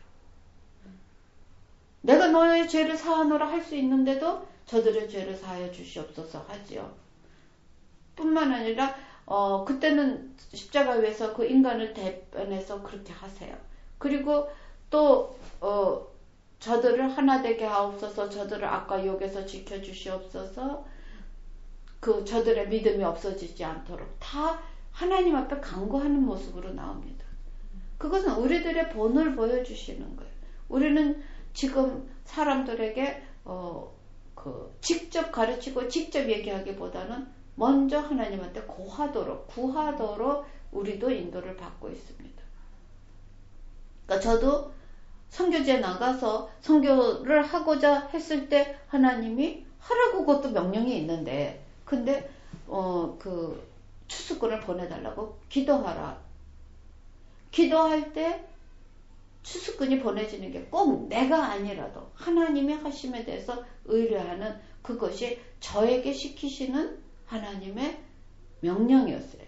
내가 너의 죄를 사하노라 할 수 있는데도 저들의 죄를 사하여 주시옵소서 하지요. 뿐만 아니라 어, 그때는 십자가 위에서 그 인간을 대변해서 그렇게 하세요. 그리고 또 어, 저들을 하나 되게 하옵소서. 저들을 악과 욕에서 지켜주시옵소서. 그 저들의 믿음이 없어지지 않도록 다 하나님 앞에 간구하는 모습으로 나옵니다. 그것은 우리들의 본을 보여주시는 거예요. 우리는 지금 사람들에게 어, 그 직접 가르치고 직접 얘기하기보다는 먼저 하나님한테 고하도록 구하도록 우리도 인도를 받고 있습니다. 그러니까 저도 선교지에 나가서 선교를 하고자 했을 때 하나님이 하라고 그것도 명령이 있는데 근데 어, 그 추수꾼을 보내달라고 기도하라. 기도할 때 추수꾼이 보내지는 게 꼭 내가 아니라도 하나님의 하심에 대해서 의뢰하는 그것이 저에게 시키시는 하나님의 명령이었어요.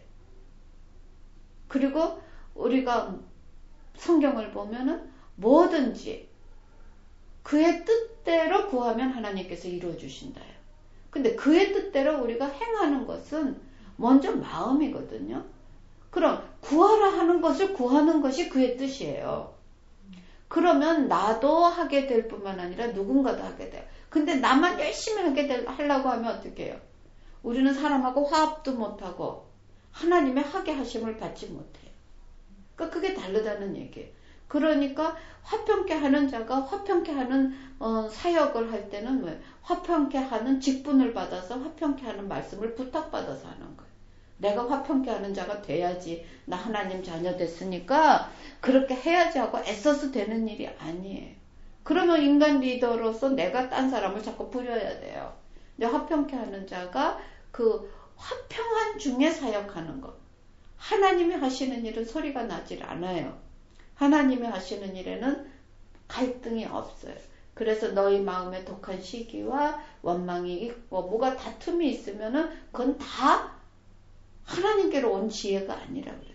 그리고 우리가 성경을 보면은 뭐든지 그의 뜻대로 구하면 하나님께서 이루어 주신다요. 근데 그의 뜻대로 우리가 행하는 것은 먼저 마음이거든요. 그럼 구하라 하는 것을 구하는 것이 그의 뜻이에요. 그러면 나도 하게 될 뿐만 아니라 누군가도 하게 돼요. 근데 나만 열심히 하게 될, 하려고 하면 어떻게 해요? 우리는 사람하고 화합도 못하고 하나님의 하게 하심을 받지 못해요. 그러니까 그게 다르다는 얘기예요. 그러니까 화평케 하는 자가 화평케 하는 어, 사역을 할 때는 왜? 화평케 하는 직분을 받아서 화평케 하는 말씀을 부탁받아서 하는 거예요. 내가 화평케 하는 자가 돼야지. 나 하나님 자녀 됐으니까 그렇게 해야지 하고 애써서 되는 일이 아니에요. 그러면 인간 리더로서 내가 딴 사람을 자꾸 부려야 돼요. 근데 화평케 하는 자가 그 화평한 중에 사역하는 것. 하나님이 하시는 일은 소리가 나질 않아요. 하나님이 하시는 일에는 갈등이 없어요. 그래서 너희 마음에 독한 시기와 원망이 있고 뭐가 다툼이 있으면은 그건 다 하나님께로 온 지혜가 아니라 그랬어요.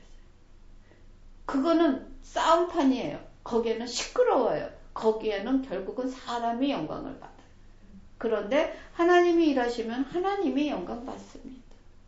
그거는 싸움판이에요. 거기에는 시끄러워요. 거기에는 결국은 사람이 영광을 받아요. 그런데 하나님이 일하시면 하나님이 영광 받습니다.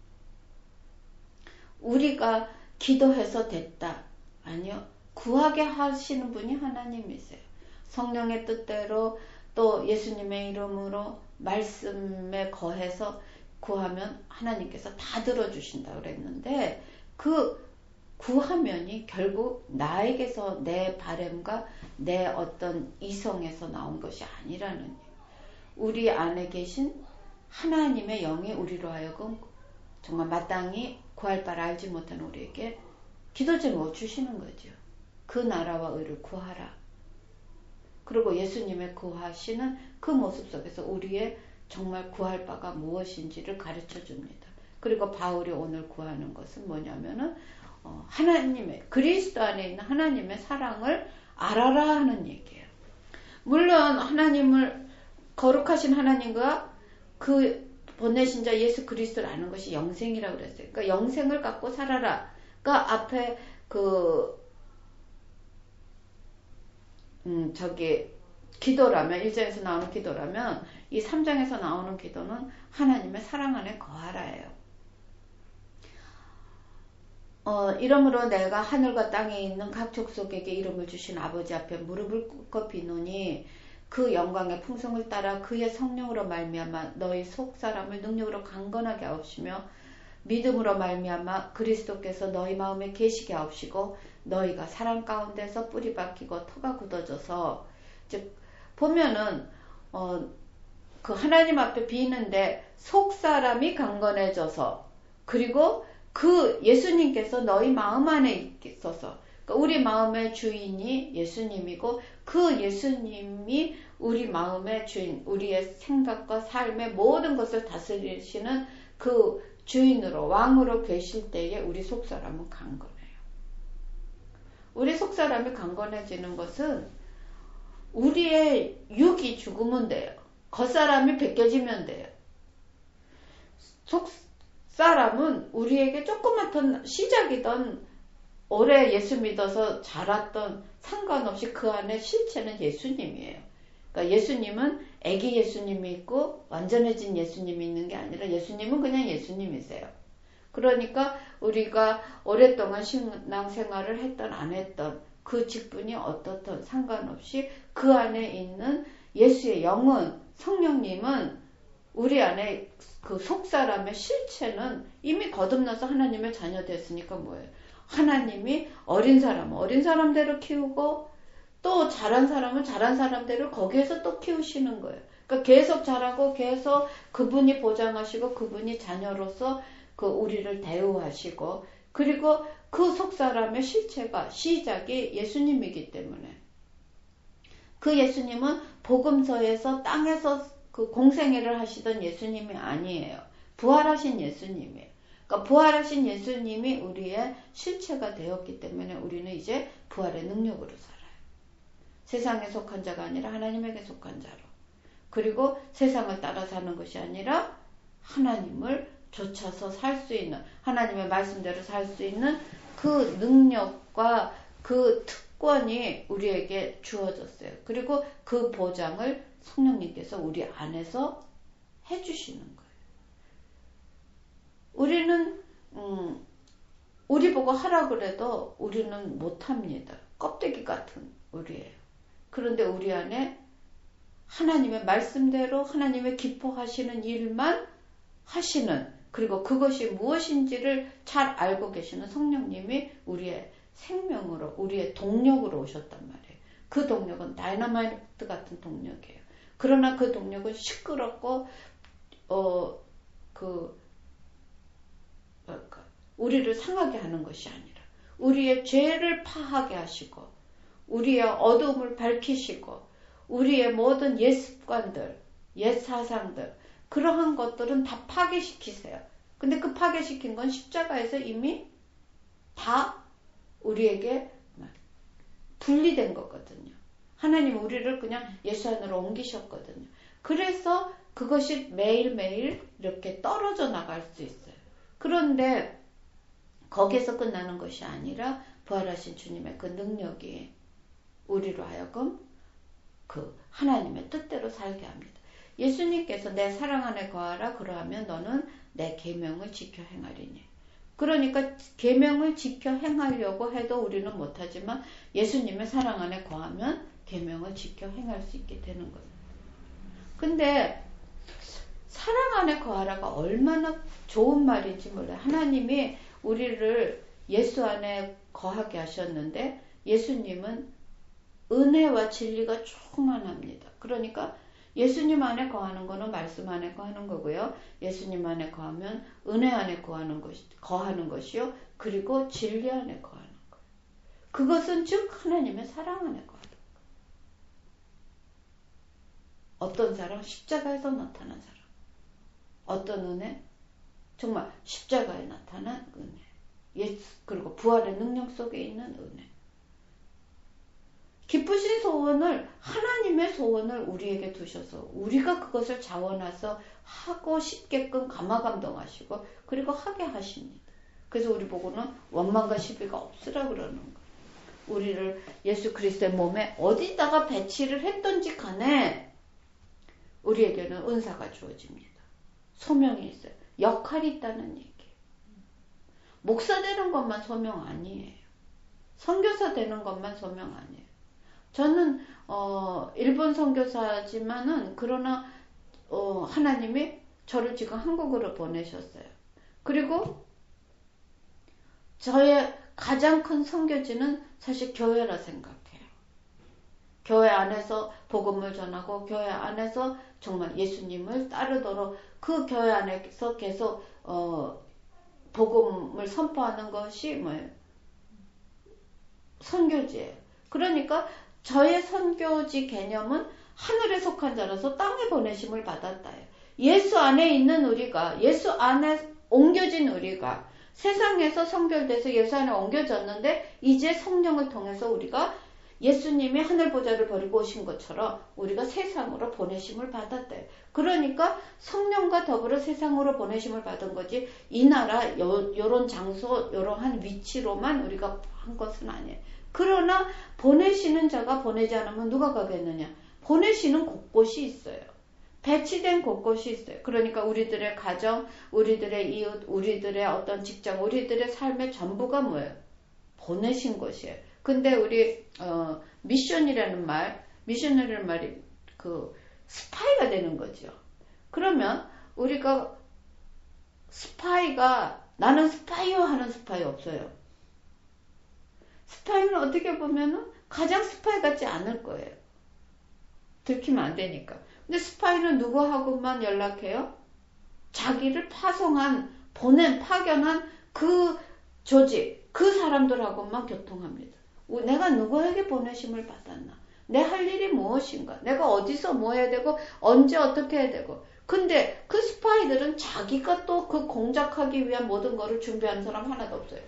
우리가 기도해서 됐다. 아니요. 구하게 하시는 분이 하나님이세요. 성령의 뜻대로 또 예수님의 이름으로 말씀에 거해서 구하면 하나님께서 다 들어주신다고 그랬는데 그 구하면이 결국 나에게서 내 바램과 내 어떤 이성에서 나온 것이 아니라는 얘기예요. 우리 안에 계신 하나님의 영이 우리로 하여금 정말 마땅히 구할 바를 알지 못한 우리에게 기도 제목 주시는 거죠. 그 나라와 의를 구하라. 그리고 예수님의 구하시는 그 모습 속에서 우리의 정말 구할 바가 무엇인지를 가르쳐 줍니다. 그리고 바울이 오늘 구하는 것은 뭐냐면은 어, 하나님의 그리스도 안에 있는 하나님의 사랑을 알아라 하는 얘기예요. 물론 하나님을 거룩하신 하나님과 그 보내신 자 예수 그리스도를 아는 것이 영생이라고 그랬어요. 그러니까 영생을 갖고 살아라. 그러니까 앞에 그 음, 저기 기도라면 일 장에서 나오는 기도라면 이 삼 장에서 나오는 기도는 하나님의 사랑 안에 거하라예요. 어, 이러므로 내가 하늘과 땅에 있는 각 족속에게 이름을 주신 아버지 앞에 무릎을 꿇고 비노니 그 영광의 풍성을 따라 그의 성령으로 말미암아 너희 속 사람을 능력으로 강건하게 하옵시며 믿음으로 말미암아 그리스도께서 너희 마음에 계시게 하옵시고 너희가 사랑 가운데서 뿌리 박히고 터가 굳어져서 즉 보면은 어, 그 하나님 앞에 비는데 속 사람이 강건해져서 그리고 그 예수님께서 너희 마음 안에 있어서 그러니까 우리 마음의 주인이 예수님이고 그 예수님이 우리 마음의 주인, 우리의 생각과 삶의 모든 것을 다스리시는 그 주인으로 왕으로 계실 때에 우리 속사람은 강건해요. 우리 속사람이 강건해지는 것은 우리의 육이 죽으면 돼요. 겉사람이 벗겨지면 돼요. 속사람은 우리에게 조그맣던 시작이던 오래 예수 믿어서 자랐던 상관없이 그 안에 실체는 예수님이에요. 그러니까 예수님은 애기 예수님이 있고 완전해진 예수님이 있는 게 아니라 예수님은 그냥 예수님이세요. 그러니까 우리가 오랫동안 신앙생활을 했던 안 했던 그 직분이 어떻든 상관없이 그 안에 있는 예수의 영은, 성령님은 우리 안에 그 속사람의 실체는 이미 거듭나서 하나님의 자녀 됐으니까 뭐예요? 하나님이 어린 사람은 어린 사람대로 키우고 또 자란 사람은 자란 사람대로 거기에서 또 키우시는 거예요. 그러니까 계속 자라고 계속 그분이 보장하시고 그분이 자녀로서 그 우리를 대우하시고 그리고 그 속사람의 실체가 시작이 예수님이기 때문에 그 예수님은 복음서에서 땅에서 그 공생애를 하시던 예수님이 아니에요. 부활하신 예수님이에요. 그러니까 부활하신 예수님이 우리의 실체가 되었기 때문에 우리는 이제 부활의 능력으로 살아요. 세상에 속한 자가 아니라 하나님에게 속한 자로. 그리고 세상을 따라 사는 것이 아니라 하나님을 좇아서 살 수 있는, 하나님의 말씀대로 살 수 있는 그 능력과 그 특권이 우리에게 주어졌어요. 그리고 그 보장을 성령님께서 우리 안에서 해주시는 거예요. 우리는 음, 우리 보고 하라 그래도 우리는 못합니다. 껍데기 같은 우리예요. 그런데 우리 안에 하나님의 말씀대로 하나님의 기뻐하시는 일만 하시는, 그리고 그것이 무엇인지를 잘 알고 계시는 성령님이 우리의 생명으로, 우리의 동력으로 오셨단 말이에요. 그 동력은 다이너마이트 같은 동력이에요. 그러나 그 동력은 시끄럽고 어, 그 우리를 상하게 하는 것이 아니라 우리의 죄를 파하게 하시고 우리의 어두움을 밝히시고 우리의 모든 옛 습관들, 옛 사상들, 그러한 것들은 다 파괴시키세요. 근데 그 파괴시킨 건 십자가에서 이미 다 우리에게 분리된 거거든요. 하나님 우리를 그냥 예수 안으로 옮기셨거든요. 그래서 그것이 매일매일 이렇게 떨어져 나갈 수 있어요. 그런데 거기에서 끝나는 것이 아니라 부활하신 주님의 그 능력이 우리로 하여금 그 하나님의 뜻대로 살게 합니다. 예수님께서 내 사랑 안에 거하라 그러하면 너는 내 계명을 지켜 행하리니. 그러니까 계명을 지켜 행하려고 해도 우리는 못하지만 예수님의 사랑 안에 거하면 계명을 지켜 행할 수 있게 되는 거예요. 근데 사랑 안에 거하라가 얼마나 좋은 말인지 몰라요. 하나님이 우리를 예수 안에 거하게 하셨는데 예수님은 은혜와 진리가 충만합니다. 그러니까 예수님 안에 거하는 거는 말씀 안에 거하는 거고요. 예수님 안에 거하면 은혜 안에 거하는 것이, 거하는 것이요. 그리고 진리 안에 거하는 거예요. 그것은 즉 하나님의 사랑 안에 거하는 거예요. 어떤 사랑? 십자가에서 나타난 사랑. 어떤 은혜? 정말 십자가에 나타난 은혜. 예수, 그리고 부활의 능력 속에 있는 은혜. 기쁘신 소원을, 하나님의 소원을 우리에게 두셔서 우리가 그것을 자원해서 하고 싶게끔 감화감동하시고 그리고 하게 하십니다. 그래서 우리 보고는 원망과 시비가 없으라 그러는 거예요. 우리를 예수 그리스도의 몸에 어디다가 배치를 했던지 간에 우리에게는 은사가 주어집니다. 소명이 있어요. 역할이 있다는 얘기예요. 목사 되는 것만 소명 아니에요. 선교사 되는 것만 소명 아니에요. 저는 어, 일본 선교사지만은 그러나 어, 하나님이 저를 지금 한국으로 보내셨어요. 그리고 저의 가장 큰 선교지는 사실 교회라 생각해요. 교회 안에서 복음을 전하고 교회 안에서 정말 예수님을 따르도록 그 교회 안에서 계속 어, 복음을 선포하는 것이 뭐예요? 선교지예요. 그러니까 저의 선교지 개념은 하늘에 속한 자라서 땅에 보내심을 받았다예요. 예수 안에 있는 우리가, 예수 안에 옮겨진 우리가 세상에서 선결돼서 예수 안에 옮겨졌는데 이제 성령을 통해서 우리가 예수님이 하늘 보좌를 버리고 오신 것처럼 우리가 세상으로 보내심을 받았대요. 그러니까 성령과 더불어 세상으로 보내심을 받은 거지 이 나라 요, 요런 장소 요런 위치로만 우리가 한 것은 아니에요. 그러나 보내시는 자가 보내지 않으면 누가 가겠느냐? 보내시는 곳곳이 있어요. 배치된 곳곳이 있어요. 그러니까 우리들의 가정, 우리들의 이웃, 우리들의 어떤 직장, 우리들의 삶의 전부가 뭐예요? 보내신 곳이에요. 근데 우리 어, 미션이라는 말, 미션이라는 말이 그 스파이가 되는 거죠. 그러면 우리가 스파이가 나는 스파이요 하는 스파이 없어요. 스파이는 어떻게 보면은 가장 스파이 같지 않을 거예요. 들키면 안 되니까. 근데 스파이는 누구하고만 연락해요? 자기를 파송한, 보낸, 파견한 그 조직, 그 사람들하고만 교통합니다. 내가 누구에게 보내심을 받았나? 내 할 일이 무엇인가? 내가 어디서 뭐 해야 되고 언제 어떻게 해야 되고. 근데 그 스파이들은 자기가 또 그 공작하기 위한 모든 거를 준비하는 사람 하나도 없어요.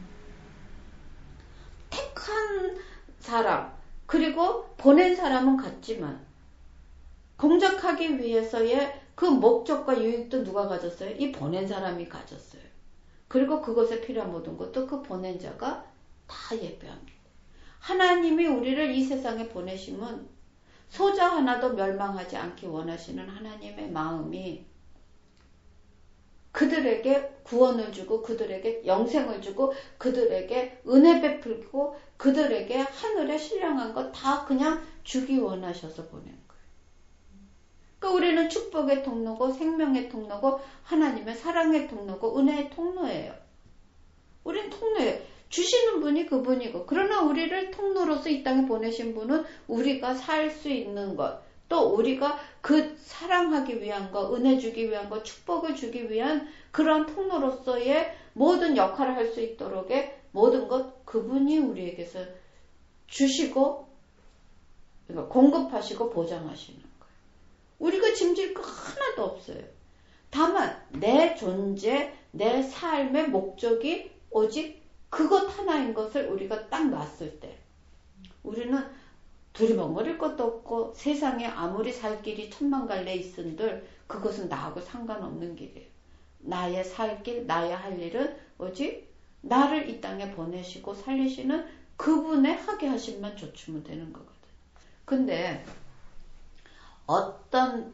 택한 사람 그리고 보낸 사람은 같지만 공작하기 위해서의 그 목적과 유익도 누가 가졌어요? 이 보낸 사람이 가졌어요. 그리고 그것에 필요한 모든 것도 그 보낸 자가 다 예배합니다. 하나님이 우리를 이 세상에 보내심은 소자 하나도 멸망하지 않기 원하시는 하나님의 마음이 그들에게 구원을 주고 그들에게 영생을 주고 그들에게 은혜 베풀고 그들에게 하늘에 신령한 것 다 그냥 주기 원하셔서 보낸 거예요. 그러니까 우리는 축복의 통로고 생명의 통로고 하나님의 사랑의 통로고 은혜의 통로예요. 우린 통로예요. 주시는 분이 그분이고 그러나 우리를 통로로서 이 땅에 보내신 분은 우리가 살 수 있는 것 또 우리가 그 사랑하기 위한 것, 은혜 주기 위한 것, 축복을 주기 위한 그러한 통로로서의 모든 역할을 할 수 있도록의 모든 것 그분이 우리에게서 주시고 공급하시고 보장하시는 거예요. 우리가 짐질 거 하나도 없어요. 다만 내 존재, 내 삶의 목적이 오직 그것 하나인 것을 우리가 딱 놨을 때 우리는 두리번거릴 것도 없고 세상에 아무리 살 길이 천만 갈래 있은들 그것은 나하고 상관없는 길이에요. 나의 살 길, 나의 할 일은 오직 나를 이 땅에 보내시고 살리시는 그분의 하게 하심만 좇으면 되는 거거든. 근데 어떤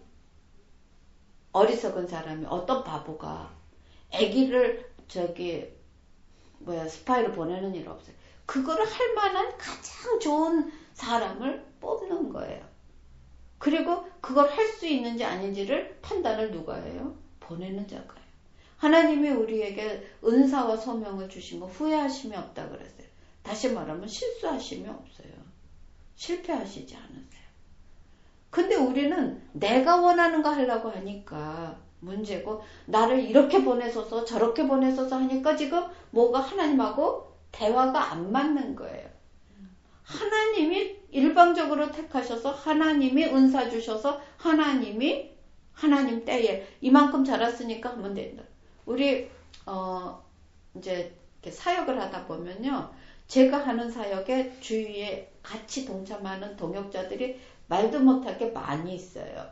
어리석은 사람이 어떤 바보가 아기를 저기 뭐야 스파이로 보내는 일 없어요. 그거를 할 만한 가장 좋은 사람을 뽑는 거예요. 그리고 그걸 할 수 있는지 아닌지를 판단을 누가 해요? 보내는 자가요. 하나님이 우리에게 은사와 소명을 주신 거 후회하심이 없다 그랬어요. 다시 말하면 실수하심이 없어요. 실패하시지 않으세요. 근데 우리는 내가 원하는 거 하려고 하니까 문제고 나를 이렇게 보내소서 저렇게 보내소서 하니까 지금 뭐가 하나님하고 대화가 안 맞는 거예요. 하나님이 일방적으로 택하셔서 하나님이 은사 주셔서 하나님이 하나님 때에 이만큼 자랐으니까 하면 된다. 우리 어 이제 이렇게 사역을 하다 보면요. 제가 하는 사역에 주위에 같이 동참하는 동역자들이 말도 못하게 많이 있어요.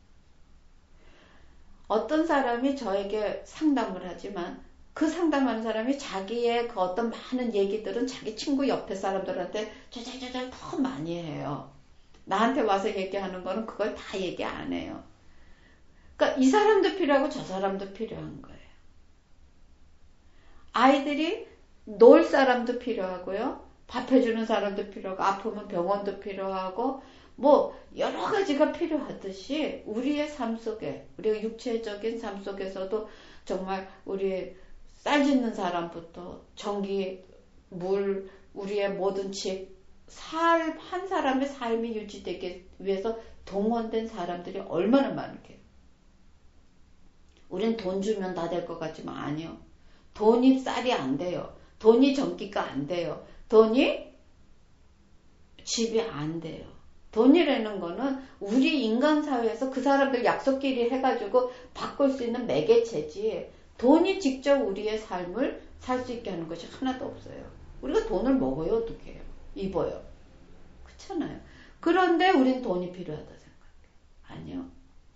어떤 사람이 저에게 상담을 하지만 그 상담하는 사람이 자기의 그 어떤 많은 얘기들은 자기 친구 옆에 사람들한테 짜자자자 더 많이 해요. 나한테 와서 얘기하는 거는 그걸 다 얘기 안 해요. 그러니까 이 사람도 필요하고 저 사람도 필요한 거예요. 아이들이 놀 사람도 필요하고요. 밥 해주는 사람도 필요하고 아프면 병원도 필요하고 뭐 여러 가지가 필요하듯이 우리의 삶 속에 우리가 육체적인 삶 속에서도 정말 우리 쌀 짓는 사람부터 전기, 물, 우리의 모든 집, 살, 한 사람의 삶이 유지되기 위해서 동원된 사람들이 얼마나 많을게요. 우린 돈 주면 다 될 것 같지만 아니요. 돈이 쌀이 안 돼요. 돈이 전기가 안 돼요. 돈이 집이 안 돼요. 돈이라는 거는 우리 인간 사회에서 그 사람들 약속끼리 해가지고 바꿀 수 있는 매개체지 돈이 직접 우리의 삶을 살 수 있게 하는 것이 하나도 없어요. 우리가 돈을 먹어요? 어떻게 해요? 입어요? 그렇잖아요. 그런데 우린 돈이 필요하다 생각해요. 아니요.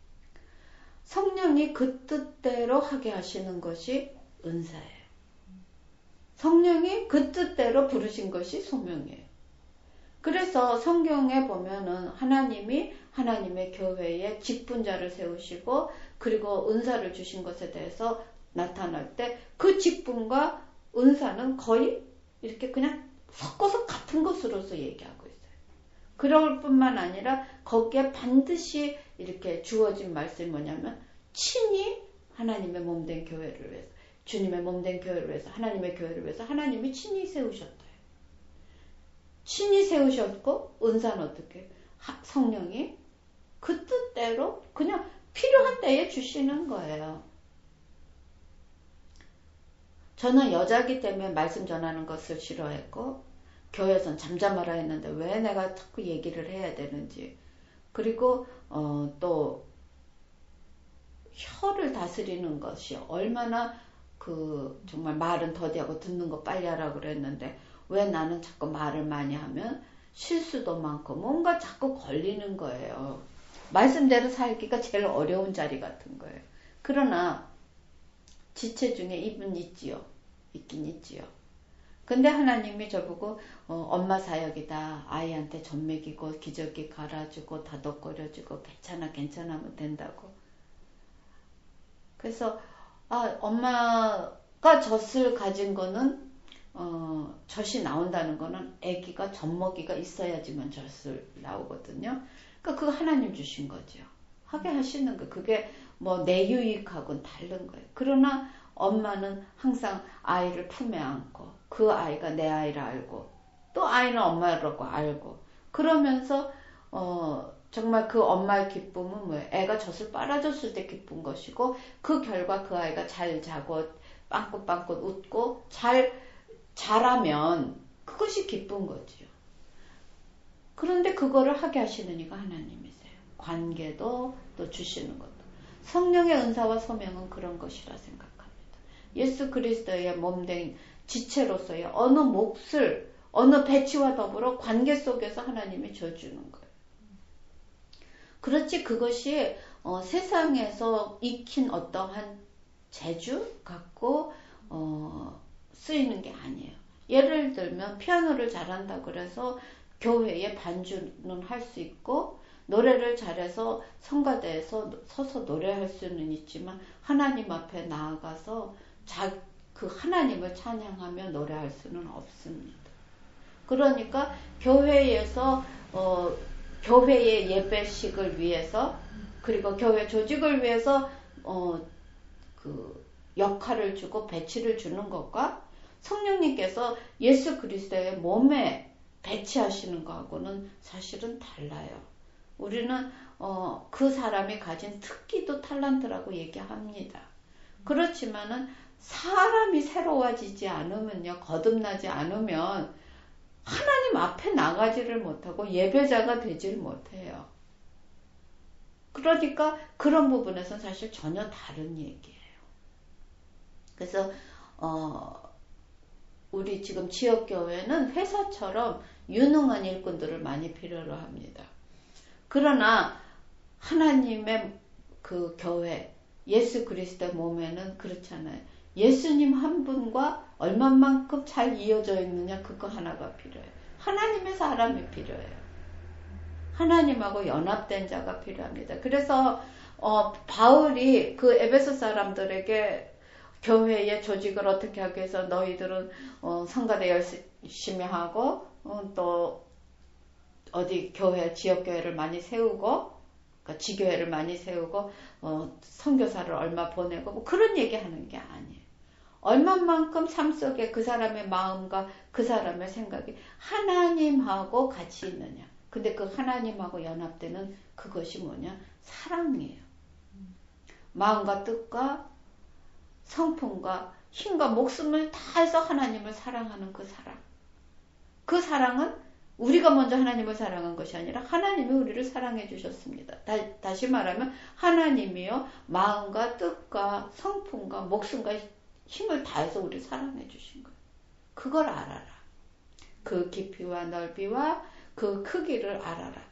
성령이 그 뜻대로 하게 하시는 것이 은사예요. 성령이 그 뜻대로 부르신 것이 소명이에요. 그래서 성경에 보면은 하나님이 하나님의 교회에 직분자를 세우시고 그리고 은사를 주신 것에 대해서 나타날 때 그 직분과 은사는 거의 이렇게 그냥 섞어서 같은 것으로서 얘기하고 있어요. 그럴 뿐만 아니라 거기에 반드시 이렇게 주어진 말씀이 뭐냐면 친히 하나님의 몸된 교회를 위해서, 주님의 몸된 교회를 위해서, 하나님의 교회를 위해서 하나님이 친히 세우셨다. 친히 세우셨고 은사는 어떻게? 성령이 그 뜻대로 그냥 필요한 때에 주시는 거예요. 저는 여자기 때문에 말씀 전하는 것을 싫어했고 교회에선 잠잠하라 했는데 왜 내가 자꾸 얘기를 해야 되는지, 그리고 어, 또 혀를 다스리는 것이 얼마나 그 정말 말은 더디하고 듣는 거 빨리 하라고 그랬는데 왜 나는 자꾸 말을 많이 하면 실수도 많고 뭔가 자꾸 걸리는 거예요. 말씀대로 살기가 제일 어려운 자리 같은 거예요. 그러나 지체 중에 입은 있지요. 있긴 있지요. 근데 하나님이 저보고 어, 엄마 사역이다. 아이한테 젖 먹이고 기저귀 갈아주고 다독거려주고 괜찮아 괜찮아 하면 된다고. 그래서 아, 엄마가 젖을 가진 거는 어, 젖이 나온다는 거는 아기가 젖먹이가 있어야지만 젖을 나오거든요. 그러니까 그거 하나님 주신 거죠. 하게 하시는 거. 그게 뭐 내 유익하고는 다른 거예요. 그러나 엄마는 항상 아이를 품에 안고 그 아이가 내 아이를 알고 또 아이는 엄마라고 알고 그러면서 어, 정말 그 엄마의 기쁨은 뭐예요? 애가 젖을 빨아줬을 때 기쁜 것이고 그 결과 그 아이가 잘 자고 빵긋빵긋 웃고 잘 자라면 그것이 기쁜 거지요. 그런데 그거를 하게 하시는 이가 하나님이세요. 관계도 또 주시는 것도. 성령의 은사와 소명은 그런 것이라 생각합니다. 예수 그리스도의 몸된 지체로서의 어느 몫을 어느 배치와 더불어 관계 속에서 하나님이 줘주는 거예요. 그렇지 그것이 어, 세상에서 익힌 어떠한 재주 갖고 어, 쓰이는 게 아니에요. 예를 들면 피아노를 잘한다 그래서 교회에 반주는 할 수 있고 노래를 잘해서 성가대에서 서서 노래할 수는 있지만 하나님 앞에 나아가서 자, 그 하나님을 찬양하며 노래할 수는 없습니다. 그러니까 교회에서 어, 교회의 예배식을 위해서 그리고 교회 조직을 위해서 어, 그 역할을 주고 배치를 주는 것과 성령님께서 예수 그리스도의 몸에 배치하시는 것하고는 사실은 달라요. 우리는 어, 그 사람이 가진 특기도 탤런트라고 얘기합니다. 그렇지만은 사람이 새로워지지 않으면요, 거듭나지 않으면 하나님 앞에 나가지를 못하고 예배자가 되질 못해요. 그러니까 그런 부분에서는 사실 전혀 다른 얘기예요. 그래서 어, 우리 지금 지역교회는 회사처럼 유능한 일꾼들을 많이 필요로 합니다. 그러나 하나님의 그 교회, 예수 그리스도의 몸에는 그렇잖아요. 예수님 한 분과 얼마만큼 잘 이어져 있느냐 그거 하나가 필요해요. 하나님의 사람이 필요해요. 하나님하고 연합된 자가 필요합니다. 그래서 어, 바울이 그 에베소 사람들에게 교회의 조직을 어떻게 하기 위해서 너희들은 어, 성가대 열심히 하고 어, 또 어디 교회, 지역교회를 많이 세우고 그러니까 지교회를 많이 세우고 어, 선교사를 얼마 보내고 뭐 그런 얘기하는 게 아니에요. 얼마만큼 삶 속에 그 사람의 마음과 그 사람의 생각이 하나님하고 같이 있느냐. 근데 그 하나님하고 연합되는 그것이 뭐냐? 사랑이에요. 마음과 뜻과 성품과 힘과 목숨을 다해서 하나님을 사랑하는 그 사랑. 그 사랑은 우리가 먼저 하나님을 사랑한 것이 아니라 하나님이 우리를 사랑해 주셨습니다. 다, 다시 말하면 하나님이요 마음과 뜻과 성품과 목숨과 힘을 다해서 우리를 사랑해 주신 거예요. 그걸 알아라. 그 깊이와 넓이와 그 크기를 알아라.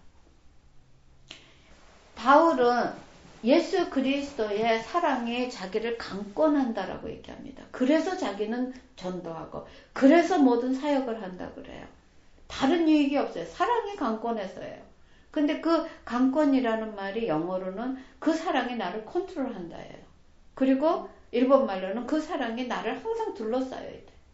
바울은 예수 그리스도의 사랑이 자기를 강권한다라고 얘기합니다. 그래서 자기는 전도하고 그래서 모든 사역을 한다 그래요. 다른 유익이 없어요. 사랑이 강권해서예요. 근데 그 강권이라는 말이 영어로는 그 사랑이 나를 컨트롤한다예요. 그리고 일본 말로는 그 사랑이 나를 항상 둘러싸여야 돼.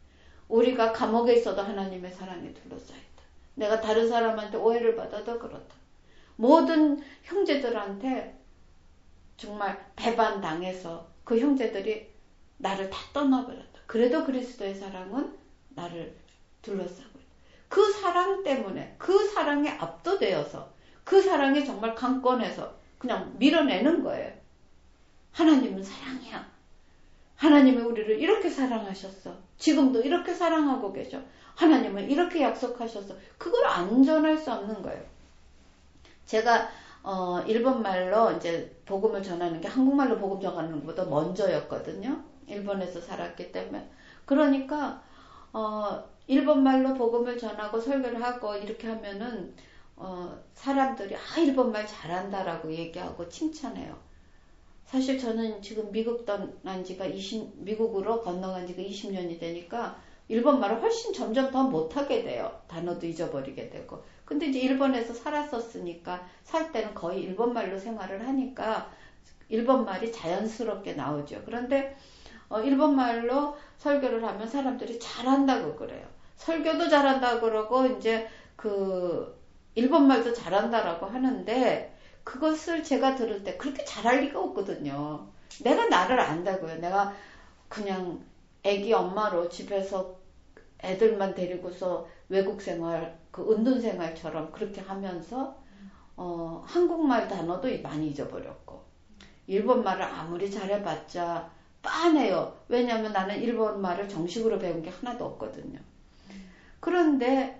우리가 감옥에 있어도 하나님의 사랑에 둘러싸여 있다. 내가 다른 사람한테 오해를 받아도 그렇다. 모든 형제들한테 정말 배반당해서 그 형제들이 나를 다 떠나버렸다. 그래도 그리스도의 사랑은 나를 둘러싸고 있다. 그 사랑 때문에, 그 사랑에 압도되어서, 그 사랑에 정말 강권해서 그냥 밀어내는 거예요. 하나님은 사랑이야. 하나님이 우리를 이렇게 사랑하셨어. 지금도 이렇게 사랑하고 계셔. 하나님은 이렇게 약속하셨어. 그걸 안 전할 수 없는 거예요. 제가 어, 일본 말로 이제 복음을 전하는 게 한국말로 복음 전하는 것보다 먼저였거든요. 일본에서 살았기 때문에. 그러니까 어, 일본 말로 복음을 전하고 설교를 하고 이렇게 하면은 어, 사람들이 아 일본 말 잘한다라고 얘기하고 칭찬해요. 사실 저는 지금 미국 떠난 지가 이십, 미국으로 건너간 지가 이십 년이 되니까 일본 말을 훨씬 점점 더 못하게 돼요. 단어도 잊어버리게 되고. 근데 이제 일본에서 살았었으니까 살 때는 거의 일본 말로 생활을 하니까 일본 말이 자연스럽게 나오죠. 그런데 어, 일본 말로 설교를 하면 사람들이 잘한다고 그래요. 설교도 잘한다고 그러고 이제 그 일본 말도 잘한다라고 하는데 그것을 제가 들을 때 그렇게 잘할 리가 없거든요. 내가 나를 안다고요. 내가 그냥 애기 엄마로 집에서 애들만 데리고서 외국 생활, 그 은둔 생활처럼 그렇게 하면서 어, 한국말 단어도 많이 잊어버렸고 일본 말을 아무리 잘해봤자 빤해요. 왜냐하면 나는 일본 말을 정식으로 배운 게 하나도 없거든요. 그런데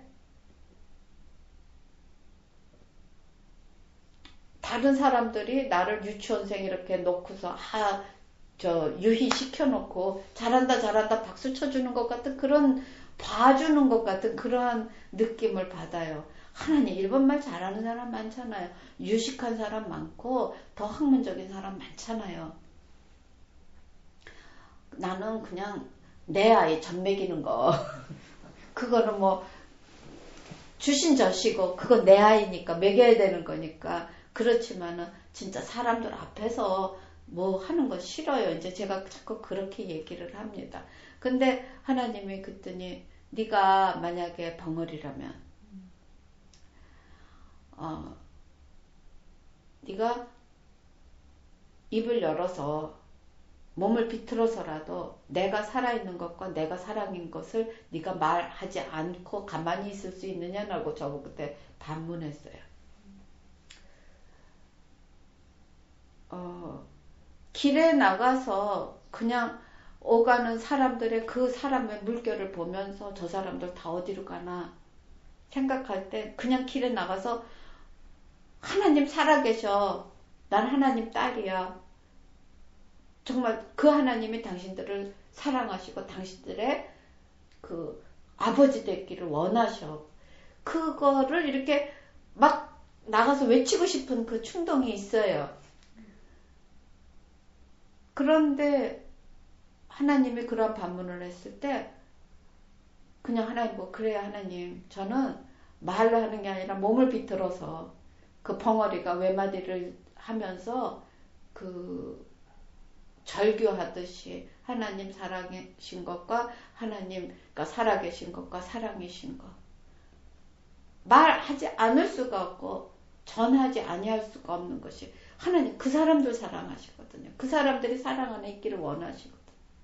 다른 사람들이 나를 유치원생 이렇게 놓고서 아, 저 유희 시켜놓고 잘한다 잘한다 박수 쳐주는 것 같은 그런 봐주는 것 같은 그러한 느낌을 받아요. 하나님 일본말 잘하는 사람 많잖아요. 유식한 사람 많고 더 학문적인 사람 많잖아요. 나는 그냥 내 아이 젖 먹이는 거 그거는 뭐 주신 젖이고 그건 내 아이니까 먹여야 되는 거니까 그렇지만은 진짜 사람들 앞에서 뭐 하는 거 싫어요. 이제 제가 자꾸 그렇게 얘기를 합니다. 근데 하나님이 그랬더니 네가 만약에 벙어리라면 어, 네가 입을 열어서 몸을 비틀어서라도 내가 살아있는 것과 내가 사랑인 것을 네가 말하지 않고 가만히 있을 수 있느냐라고 저보고 그때 반문했어요. 어, 길에 나가서 그냥 오가는 사람들의 그 사람의 물결을 보면서 저 사람들 다 어디로 가나 생각할 때 그냥 길에 나가서 하나님 살아계셔. 난 하나님 딸이야. 정말 그 하나님이 당신들을 사랑하시고 당신들의 그 아버지 되기를 원하셔. 그거를 이렇게 막 나가서 외치고 싶은 그 충동이 있어요. 그런데 하나님이 그런 반문을 했을 때 그냥 하나님 뭐 그래요 하나님 저는 말로 하는 게 아니라 몸을 비틀어서 그 벙어리가 외마디를 하면서 그 절규하듯이 하나님 살아계신 것과 하나님 그러니까 살아계신 것과 사랑이신 것 말하지 않을 수가 없고 전하지 아니할 수가 없는 것이 하나님 그 사람들 사랑하시거든요. 그 사람들이 사랑 안에 있기를 원하시거든요.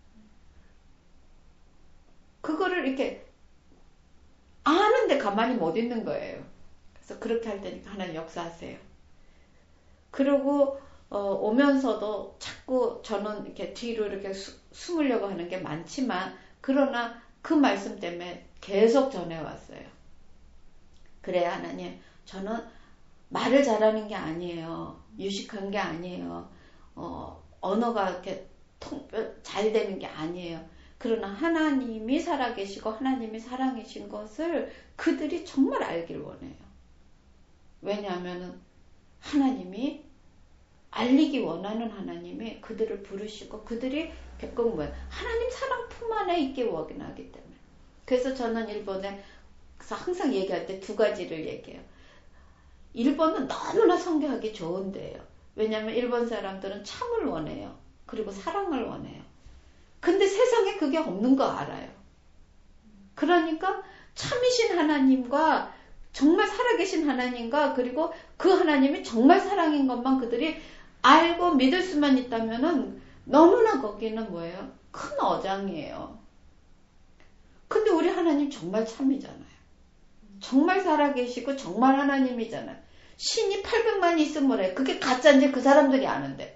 그거를 이렇게 아는데 가만히 못 있는 거예요. 그래서 그렇게 할 때니까 하나님 역사하세요. 그리고 어, 오면서도 자꾸 저는 이렇게 뒤로 이렇게 수, 숨으려고 하는 게 많지만 그러나 그 말씀 때문에 계속 전해왔어요. 그래 하나님 저는 말을 잘하는 게 아니에요. 유식한 게 아니에요. 어, 언어가 이렇게 통, 잘 되는 게 아니에요. 그러나 하나님이 살아계시고 하나님이 사랑이신 것을 그들이 정말 알길 원해요. 왜냐하면 하나님이 알리기 원하는 하나님이 그들을 부르시고 그들이 겪은 뭐예요? 하나님 사랑 품 안에 있게 원하기 때문에. 그래서 저는 일본에서 항상 얘기할 때 두 가지를 얘기해요. 일본은 너무나 성교하기 좋은 데예요. 왜냐하면 일본 사람들은 참을 원해요. 그리고 사랑을 원해요. 근데 세상에 그게 없는 거 알아요. 그러니까 참이신 하나님과 정말 살아계신 하나님과 그리고 그 하나님이 정말 사랑인 것만 그들이 알고 믿을 수만 있다면은 너무나 거기는 뭐예요? 큰 어장이에요. 근데 우리 하나님 정말 참이잖아요. 정말 살아계시고 정말 하나님이잖아요. 신이 팔백만이 있으면 뭐래? 그게 가짜인지 그 사람들이 아는데.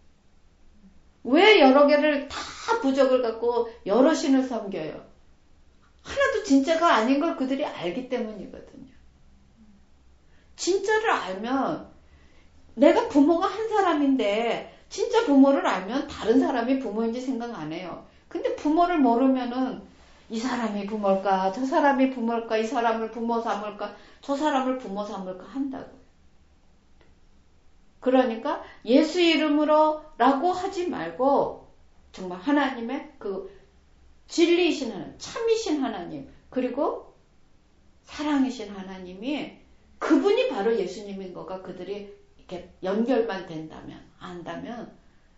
왜 여러 개를 다 부적을 갖고 여러 신을 섬겨요? 하나도 진짜가 아닌 걸 그들이 알기 때문이거든요. 진짜를 알면 내가 부모가 한 사람인데 진짜 부모를 알면 다른 사람이 부모인지 생각 안 해요. 근데 부모를 모르면은 이 사람이 부모일까 저 사람이 부모일까 이 사람을 부모 삼을까 저 사람을 부모 삼을까 한다고요. 그러니까 예수 이름으로 라고 하지 말고 정말 하나님의 그 진리이신 하나님, 참이신 하나님, 그리고 사랑이신 하나님이 그분이 바로 예수님인 거가 그들이 이렇게 연결만 된다면, 안다면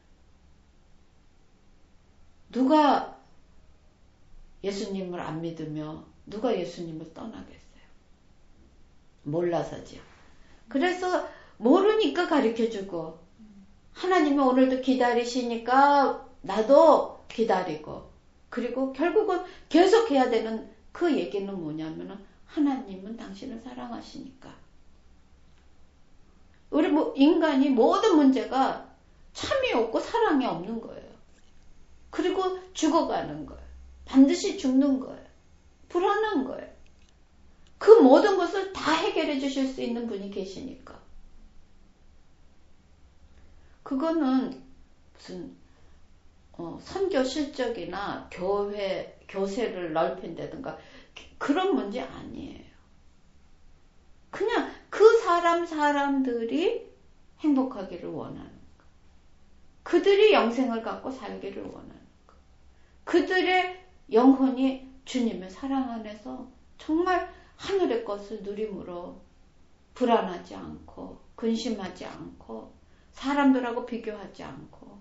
누가 예수님을 안 믿으며 누가 예수님을 떠나겠어요? 몰라서지요. 그래서 모르니까 가르쳐주고 하나님이 오늘도 기다리시니까 나도 기다리고 그리고 결국은 계속해야 되는 그 얘기는 뭐냐면은 하나님은 당신을 사랑하시니까. 우리 뭐 인간이 모든 문제가 참이 없고 사랑이 없는 거예요. 그리고 죽어가는 거예요. 반드시 죽는 거예요. 불안한 거예요. 그 모든 것을 다 해결해 주실 수 있는 분이 계시니까. 그거는 무슨 어, 선교 실적이나 교회 교세를 넓힌다든가 그런 문제 아니에요. 그냥 그 사람 사람들이 행복하기를 원하는 거. 그들이 영생을 갖고 살기를 원하는 거. 그들의 영혼이 주님의 사랑 안에서 정말 하늘의 것을 누림으로 불안하지 않고 근심하지 않고 사람들하고 비교하지 않고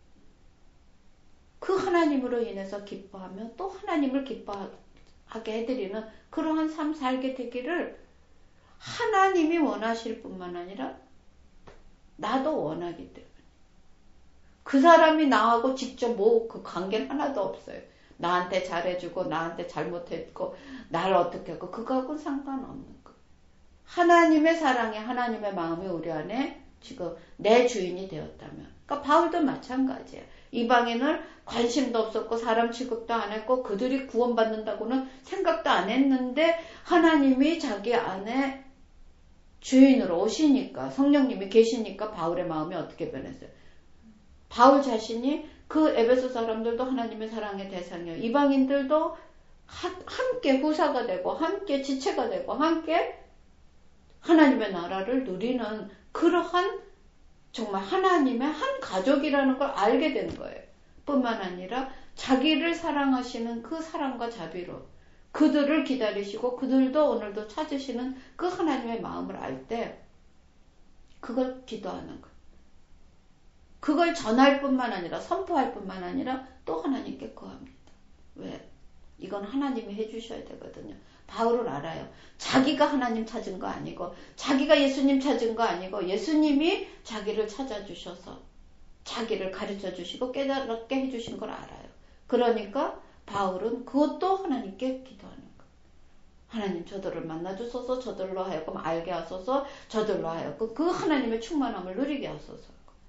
그 하나님으로 인해서 기뻐하며 또 하나님을 기뻐하게 해드리는 그러한 삶 살게 되기를 하나님이 원하실 뿐만 아니라 나도 원하기 때문에 그 사람이 나하고 직접 뭐 그 관계는 하나도 없어요. 나한테 잘해주고 나한테 잘못했고 나를 어떻게 하고 그거하고는 상관없는 거. 하나님의 사랑이 하나님의 마음이 우리 안에 지금 내 주인이 되었다면 그러니까 바울도 마찬가지예요. 이방인을 관심도 없었고 사람 취급도 안 했고 그들이 구원받는다고는 생각도 안 했는데 하나님이 자기 안에 주인으로 오시니까 성령님이 계시니까 바울의 마음이 어떻게 변했어요? 바울 자신이 그 에베소 사람들도 하나님의 사랑의 대상이에요. 이방인들도 하, 함께 후사가 되고 함께 지체가 되고 함께 하나님의 나라를 누리는 그러한 정말 하나님의 한 가족이라는 걸 알게 된 거예요. 뿐만 아니라 자기를 사랑하시는 그 사랑과 자비로 그들을 기다리시고 그들도 오늘도 찾으시는 그 하나님의 마음을 알 때 그걸 기도하는 거예요. 그걸 전할 뿐만 아니라 선포할 뿐만 아니라 또 하나님께 구합니다. 왜? 이건 하나님이 해주셔야 되거든요. 바울은 알아요. 자기가 하나님 찾은 거 아니고 자기가 예수님 찾은 거 아니고 예수님이 자기를 찾아주셔서 자기를 가르쳐 주시고 깨닫게 해주신 걸 알아요. 그러니까 바울은 그것도 하나님께 기도하는 거예요. 하나님 저들을 만나주소서 저들로 하여금 알게 하소서 저들로 하여금 그 하나님의 충만함을 누리게 하소서.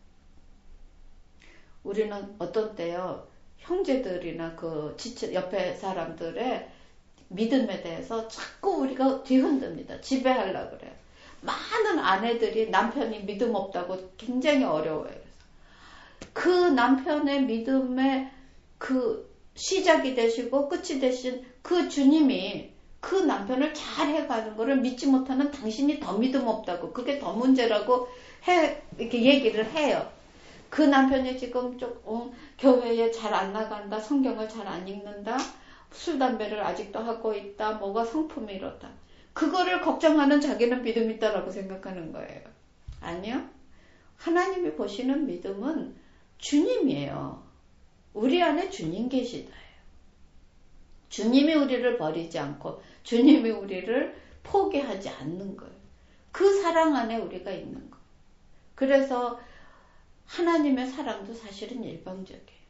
우리는 어떤 때요 형제들이나 그 지체 옆에 사람들의 믿음에 대해서 자꾸 우리가 뒤흔듭니다. 지배하려고 그래요. 많은 아내들이 남편이 믿음 없다고 굉장히 어려워해요. 그 남편의 믿음의 그 시작이 되시고 끝이 되신 그 주님이 그 남편을 잘 해가는 거를 믿지 못하는 당신이 더 믿음 없다고 그게 더 문제라고 해 이렇게 얘기를 해요. 그 남편이 지금 좀 어, 교회에 잘 안 나간다. 성경을 잘 안 읽는다. 술, 담배를 아직도 하고 있다. 뭐가 성품이 이렇다. 그거를 걱정하는 자기는 믿음 있다라고 생각하는 거예요. 아니요. 하나님이 보시는 믿음은 주님이에요. 우리 안에 주님 계시다예요. 주님이 우리를 버리지 않고 주님이 우리를 포기하지 않는 거예요. 그 사랑 안에 우리가 있는 거예요. 그래서 하나님의 사랑도 사실은 일방적이에요.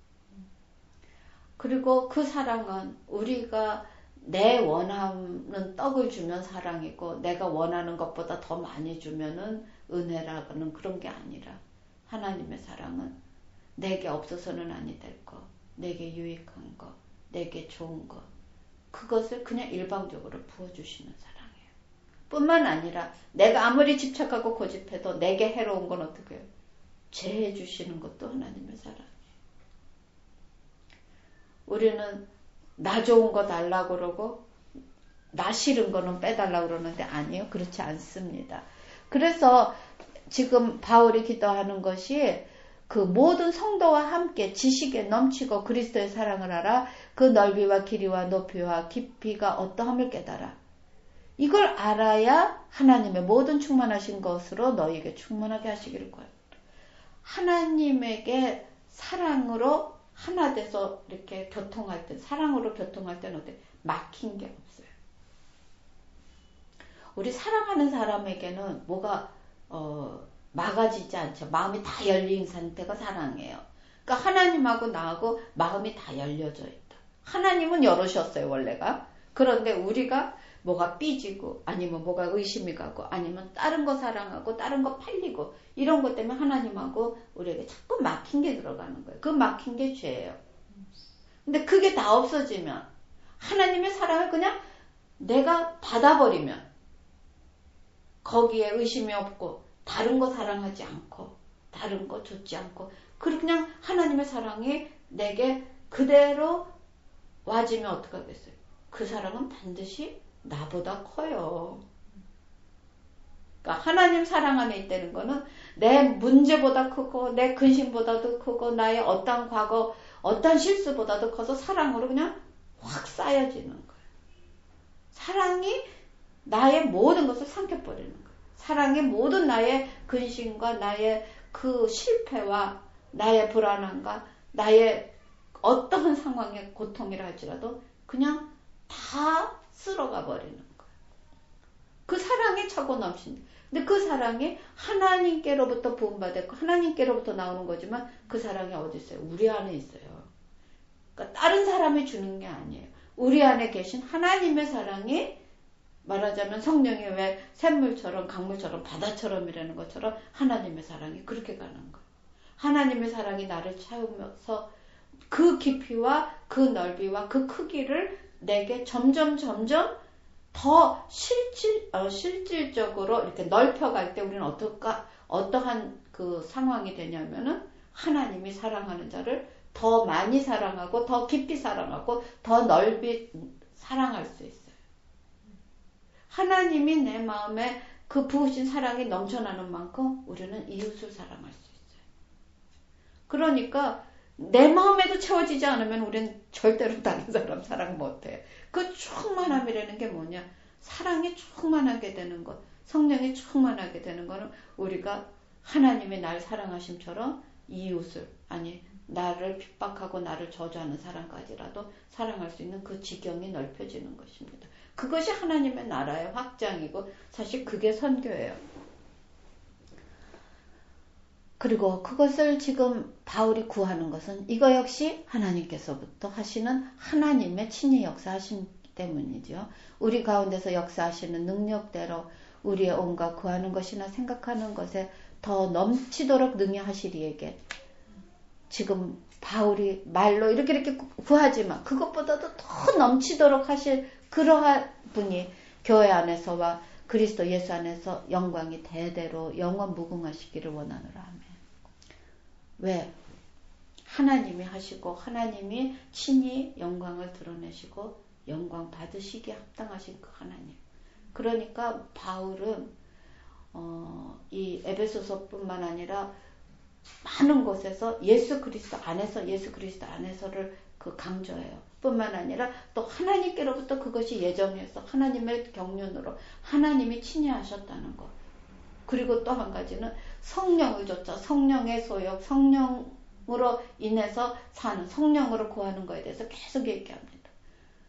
그리고 그 사랑은 우리가 내 원하는 떡을 주면 사랑이고 내가 원하는 것보다 더 많이 주면은 은혜라는 그런 게 아니라 하나님의 사랑은 내게 없어서는 아니 될 거, 내게 유익한 거, 내게 좋은 거, 그것을 그냥 일방적으로 부어주시는 사랑이에요. 뿐만 아니라 내가 아무리 집착하고 고집해도 내게 해로운 건 어떻게 해요? 죄해 주시는 것도 하나님의 사랑이에요. 우리는 나 좋은 거 달라고 그러고 나 싫은 거는 빼달라고 그러는데 아니요. 그렇지 않습니다. 그래서 지금 바울이 기도하는 것이 그 모든 성도와 함께 지식에 넘치고 그리스도의 사랑을 알아 그 넓이와 길이와 높이와 깊이가 어떠함을 깨달아. 이걸 알아야 하나님의 모든 충만하신 것으로 너희에게 충만하게 하시기를 구하라. 하나님에게 사랑으로 하나 돼서 이렇게 교통할 때, 사랑으로 교통할 때는 어때? 막힌 게 없어요. 우리 사랑하는 사람에게는 뭐가 어, 막아지지 않죠. 마음이 다 열린 상태가 사랑이에요. 그러니까 하나님하고 나하고 마음이 다 열려져 있다. 하나님은 열으셨어요, 원래가. 그런데 우리가 뭐가 삐지고 아니면 뭐가 의심이 가고 아니면 다른 거 사랑하고 다른 거 팔리고 이런 것 때문에 하나님하고 우리에게 자꾸 막힌 게 들어가는 거예요. 그 막힌 게 죄예요. 근데 그게 다 없어지면 하나님의 사랑을 그냥 내가 받아버리면 거기에 의심이 없고 다른 거 사랑하지 않고 다른 거 좇지 않고 그냥 하나님의 사랑이 내게 그대로 와지면 어떡하겠어요? 그 사랑은 반드시 나보다 커요. 그러니까 하나님 사랑 안에 있다는 거는 내 문제보다 크고 내 근심보다도 크고 나의 어떤 과거 어떤 실수보다도 커서 사랑으로 그냥 확 쌓여지는 거예요. 사랑이 나의 모든 것을 삼켜버리는 거예요. 사랑이 모든 나의 근심과 나의 그 실패와 나의 불안함과 나의 어떠한 상황의 고통이라 할지라도 그냥 다 쓸어가 버리는 거예요. 그 사랑이 차고 넘친다. 근데 그 사랑이 하나님께로부터 부음받았고 하나님께로부터 나오는 거지만 그 사랑이 어디 있어요? 우리 안에 있어요. 그러니까 다른 사람이 주는 게 아니에요. 우리 안에 계신 하나님의 사랑이 말하자면 성령이 왜 샘물처럼 강물처럼 바다처럼이라는 것처럼 하나님의 사랑이 그렇게 가는 거예요. 하나님의 사랑이 나를 채우면서 그 깊이와 그 넓이와 그 크기를 내게 점점 점점 더 실질, 어, 실질적으로 이렇게 넓혀갈 때 우리는 어떨까, 어떠한 그 상황이 되냐면은 하나님이 사랑하는 자를 더 많이 사랑하고 더 깊이 사랑하고 더 넓이 사랑할 수 있어요. 하나님이 내 마음에 그 부으신 사랑이 넘쳐나는 만큼 우리는 이웃을 사랑할 수 있어요. 그러니까 내 마음에도 채워지지 않으면 우리는 절대로 다른 사람 사랑 못해요. 그 충만함이라는 게 뭐냐? 사랑이 충만하게 되는 것, 성령이 충만하게 되는 거는 우리가 하나님이 날 사랑하심처럼 이웃을, 아니 나를 핍박하고 나를 저주하는 사람까지라도 사랑할 수 있는 그 지경이 넓혀지는 것입니다. 그것이 하나님의 나라의 확장이고 사실 그게 선교예요. 그리고 그것을 지금 바울이 구하는 것은 이거 역시 하나님께서부터 하시는 하나님의 친히 역사하신 때문이죠. 우리 가운데서 역사하시는 능력대로 우리의 온갖 구하는 것이나 생각하는 것에 더 넘치도록 능히 하시리에게 지금 바울이 말로 이렇게 이렇게 구하지만 그것보다도 더 넘치도록 하실 그러한 분이 교회 안에서와 그리스도 예수 안에서 영광이 대대로 영원 무궁하시기를 원하노라. 아멘. 왜? 하나님이 하시고 하나님이 친히 영광을 드러내시고 영광 받으시기에 합당하신 그 하나님. 그러니까 바울은 어, 이 에베소서뿐만 아니라 많은 곳에서 예수 그리스도 안에서 예수 그리스도 안에서를 그 강조해요. 뿐만 아니라 또 하나님께로부터 그것이 예정해서 하나님의 경륜으로 하나님이 친히 하셨다는 것. 그리고 또 한 가지는 성령을 줬죠. 성령의 소욕, 성령으로 인해서 사는, 성령으로 구하는 것에 대해서 계속 얘기합니다.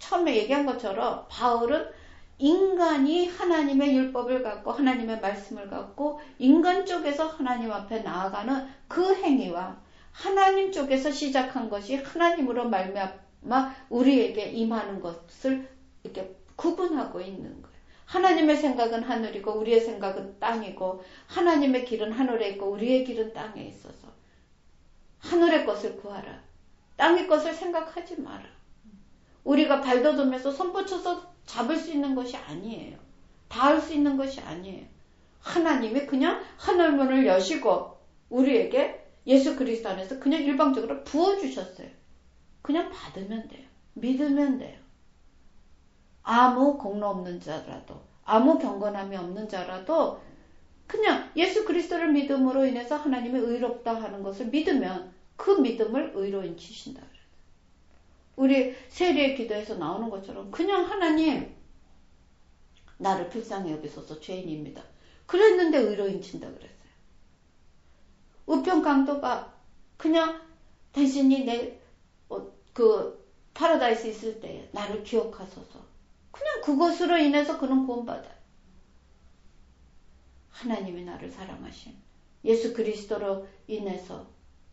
처음에 얘기한 것처럼 바울은 인간이 하나님의 율법을 갖고 하나님의 말씀을 갖고 인간 쪽에서 하나님 앞에 나아가는 그 행위와 하나님 쪽에서 시작한 것이 하나님으로 말미암아 우리에게 임하는 것을 이렇게 구분하고 있는 거예요. 하나님의 생각은 하늘이고 우리의 생각은 땅이고 하나님의 길은 하늘에 있고 우리의 길은 땅에 있어서 하늘의 것을 구하라. 땅의 것을 생각하지 마라. 우리가 발돋움해서 손붙여서 잡을 수 있는 것이 아니에요. 닿을 수 있는 것이 아니에요. 하나님이 그냥 하늘문을 여시고 우리에게 예수 그리스도 안에서 그냥 일방적으로 부어주셨어요. 그냥 받으면 돼요. 믿으면 돼요. 아무 공로 없는 자라도 아무 경건함이 없는 자라도 그냥 예수 그리스도를 믿음으로 인해서 하나님이 의롭다 하는 것을 믿으면 그 믿음을 의로인 치신다. 우리 세리의 기도에서 나오는 것처럼 그냥 하나님 나를 불쌍히 여기소서 죄인입니다. 그랬는데 의로인 친다 그랬어요. 우편 강도가 그냥 당신이 내 그 파라다이스 있을 때 나를 기억하소서. 그냥 그것으로 인해서 그는 구원받아요. 하나님이 나를 사랑하신 예수 그리스도로 인해서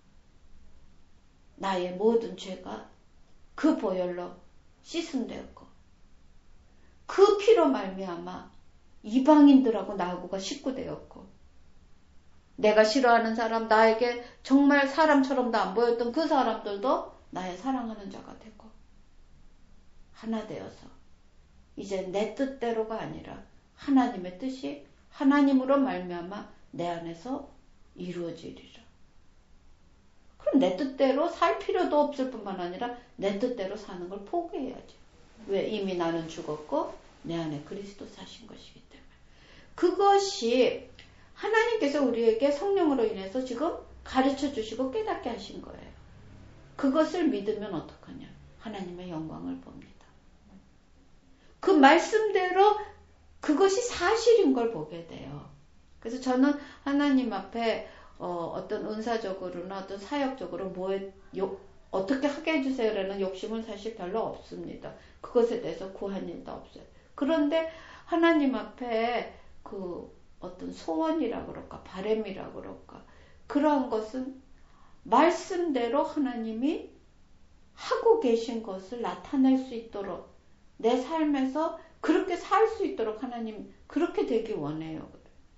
나의 모든 죄가 그 보혈로 씻음되었고 그 피로 말미암아 이방인들하고 나하고가 식구되었고 내가 싫어하는 사람 나에게 정말 사람처럼도 안 보였던 그 사람들도 나의 사랑하는 자가 되고 하나 되어서 이제 내 뜻대로가 아니라 하나님의 뜻이 하나님으로 말미암아 내 안에서 이루어지리라. 그럼 내 뜻대로 살 필요도 없을 뿐만 아니라 내 뜻대로 사는 걸 포기해야지. 왜? 이미 나는 죽었고 내 안에 그리스도 사신 것이기 때문에. 그것이 하나님께서 우리에게 성령으로 인해서 지금 가르쳐 주시고 깨닫게 하신 거예요. 그것을 믿으면 어떡하냐? 하나님의 영광을 봅니다. 그 말씀대로 그것이 사실인 걸 보게 돼요. 그래서 저는 하나님 앞에 어, 어떤 은사적으로나 어떤 사역적으로 뭐에 요, 어떻게 하게 해주세요라는 욕심은 사실 별로 없습니다. 그것에 대해서 구한 일도 없어요. 그런데 하나님 앞에 그 어떤 소원이라 그럴까 바람이라 그럴까 그러한 것은 말씀대로 하나님이 하고 계신 것을 나타낼 수 있도록 내 삶에서 그렇게 살 수 있도록 하나님 그렇게 되기 원해요.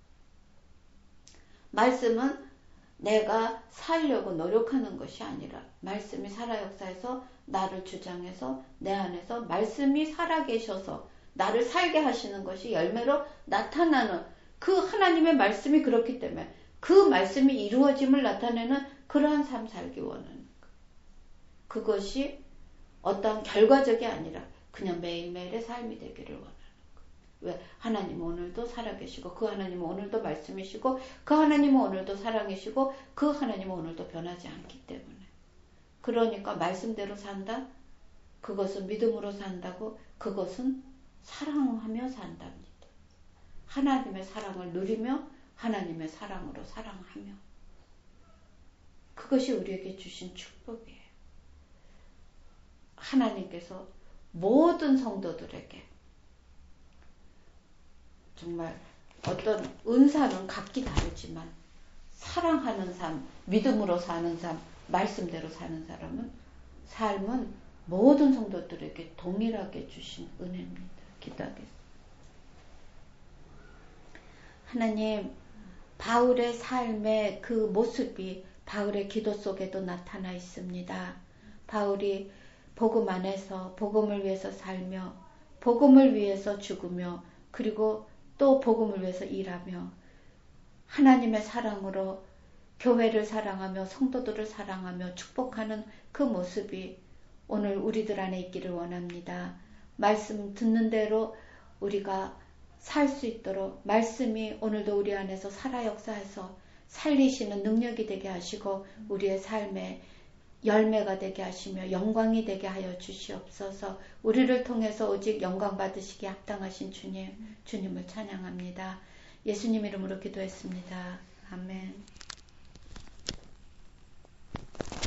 말씀은 내가 살려고 노력하는 것이 아니라 말씀이 살아 역사에서 나를 주장해서 내 안에서 말씀이 살아계셔서 나를 살게 하시는 것이 열매로 나타나는 그 하나님의 말씀이 그렇기 때문에 그 말씀이 이루어짐을 나타내는 그러한 삶 살기 원하는 것. 그것이 어떤 결과적이 아니라 그냥 매일매일의 삶이 되기를 원하는 것. 왜? 하나님은 오늘도 살아계시고 그 하나님은 오늘도 말씀이시고 그 하나님은 오늘도 사랑이시고 그 하나님은 오늘도 변하지 않기 때문에. 그러니까 말씀대로 산다? 그것은 믿음으로 산다고? 그것은 사랑하며 산답니다. 하나님의 사랑을 누리며 하나님의 사랑으로 사랑하며. 그것이 우리에게 주신 축복이에요. 하나님께서 모든 성도들에게 정말 어떤 은사는 각기 다르지만 사랑하는 삶, 믿음으로 사는 삶, 말씀대로 사는 사람은 삶은 모든 성도들에게 동일하게 주신 은혜입니다. 기도하겠습니다. 하나님, 바울의 삶의 그 모습이 바울의 기도 속에도 나타나 있습니다. 바울이 복음 안에서 복음을 위해서 살며 복음을 위해서 죽으며 그리고 또 복음을 위해서 일하며 하나님의 사랑으로 교회를 사랑하며 성도들을 사랑하며 축복하는 그 모습이 오늘 우리들 안에 있기를 원합니다. 말씀 듣는 대로 우리가 살 수 있도록 말씀이 오늘도 우리 안에서 살아 역사해서 살리시는 능력이 되게 하시고 우리의 삶에 열매가 되게 하시며 영광이 되게 하여 주시옵소서. 우리를 통해서 오직 영광 받으시기에 합당하신 주님, 주님을 찬양합니다. 예수님 이름으로 기도했습니다. 아멘.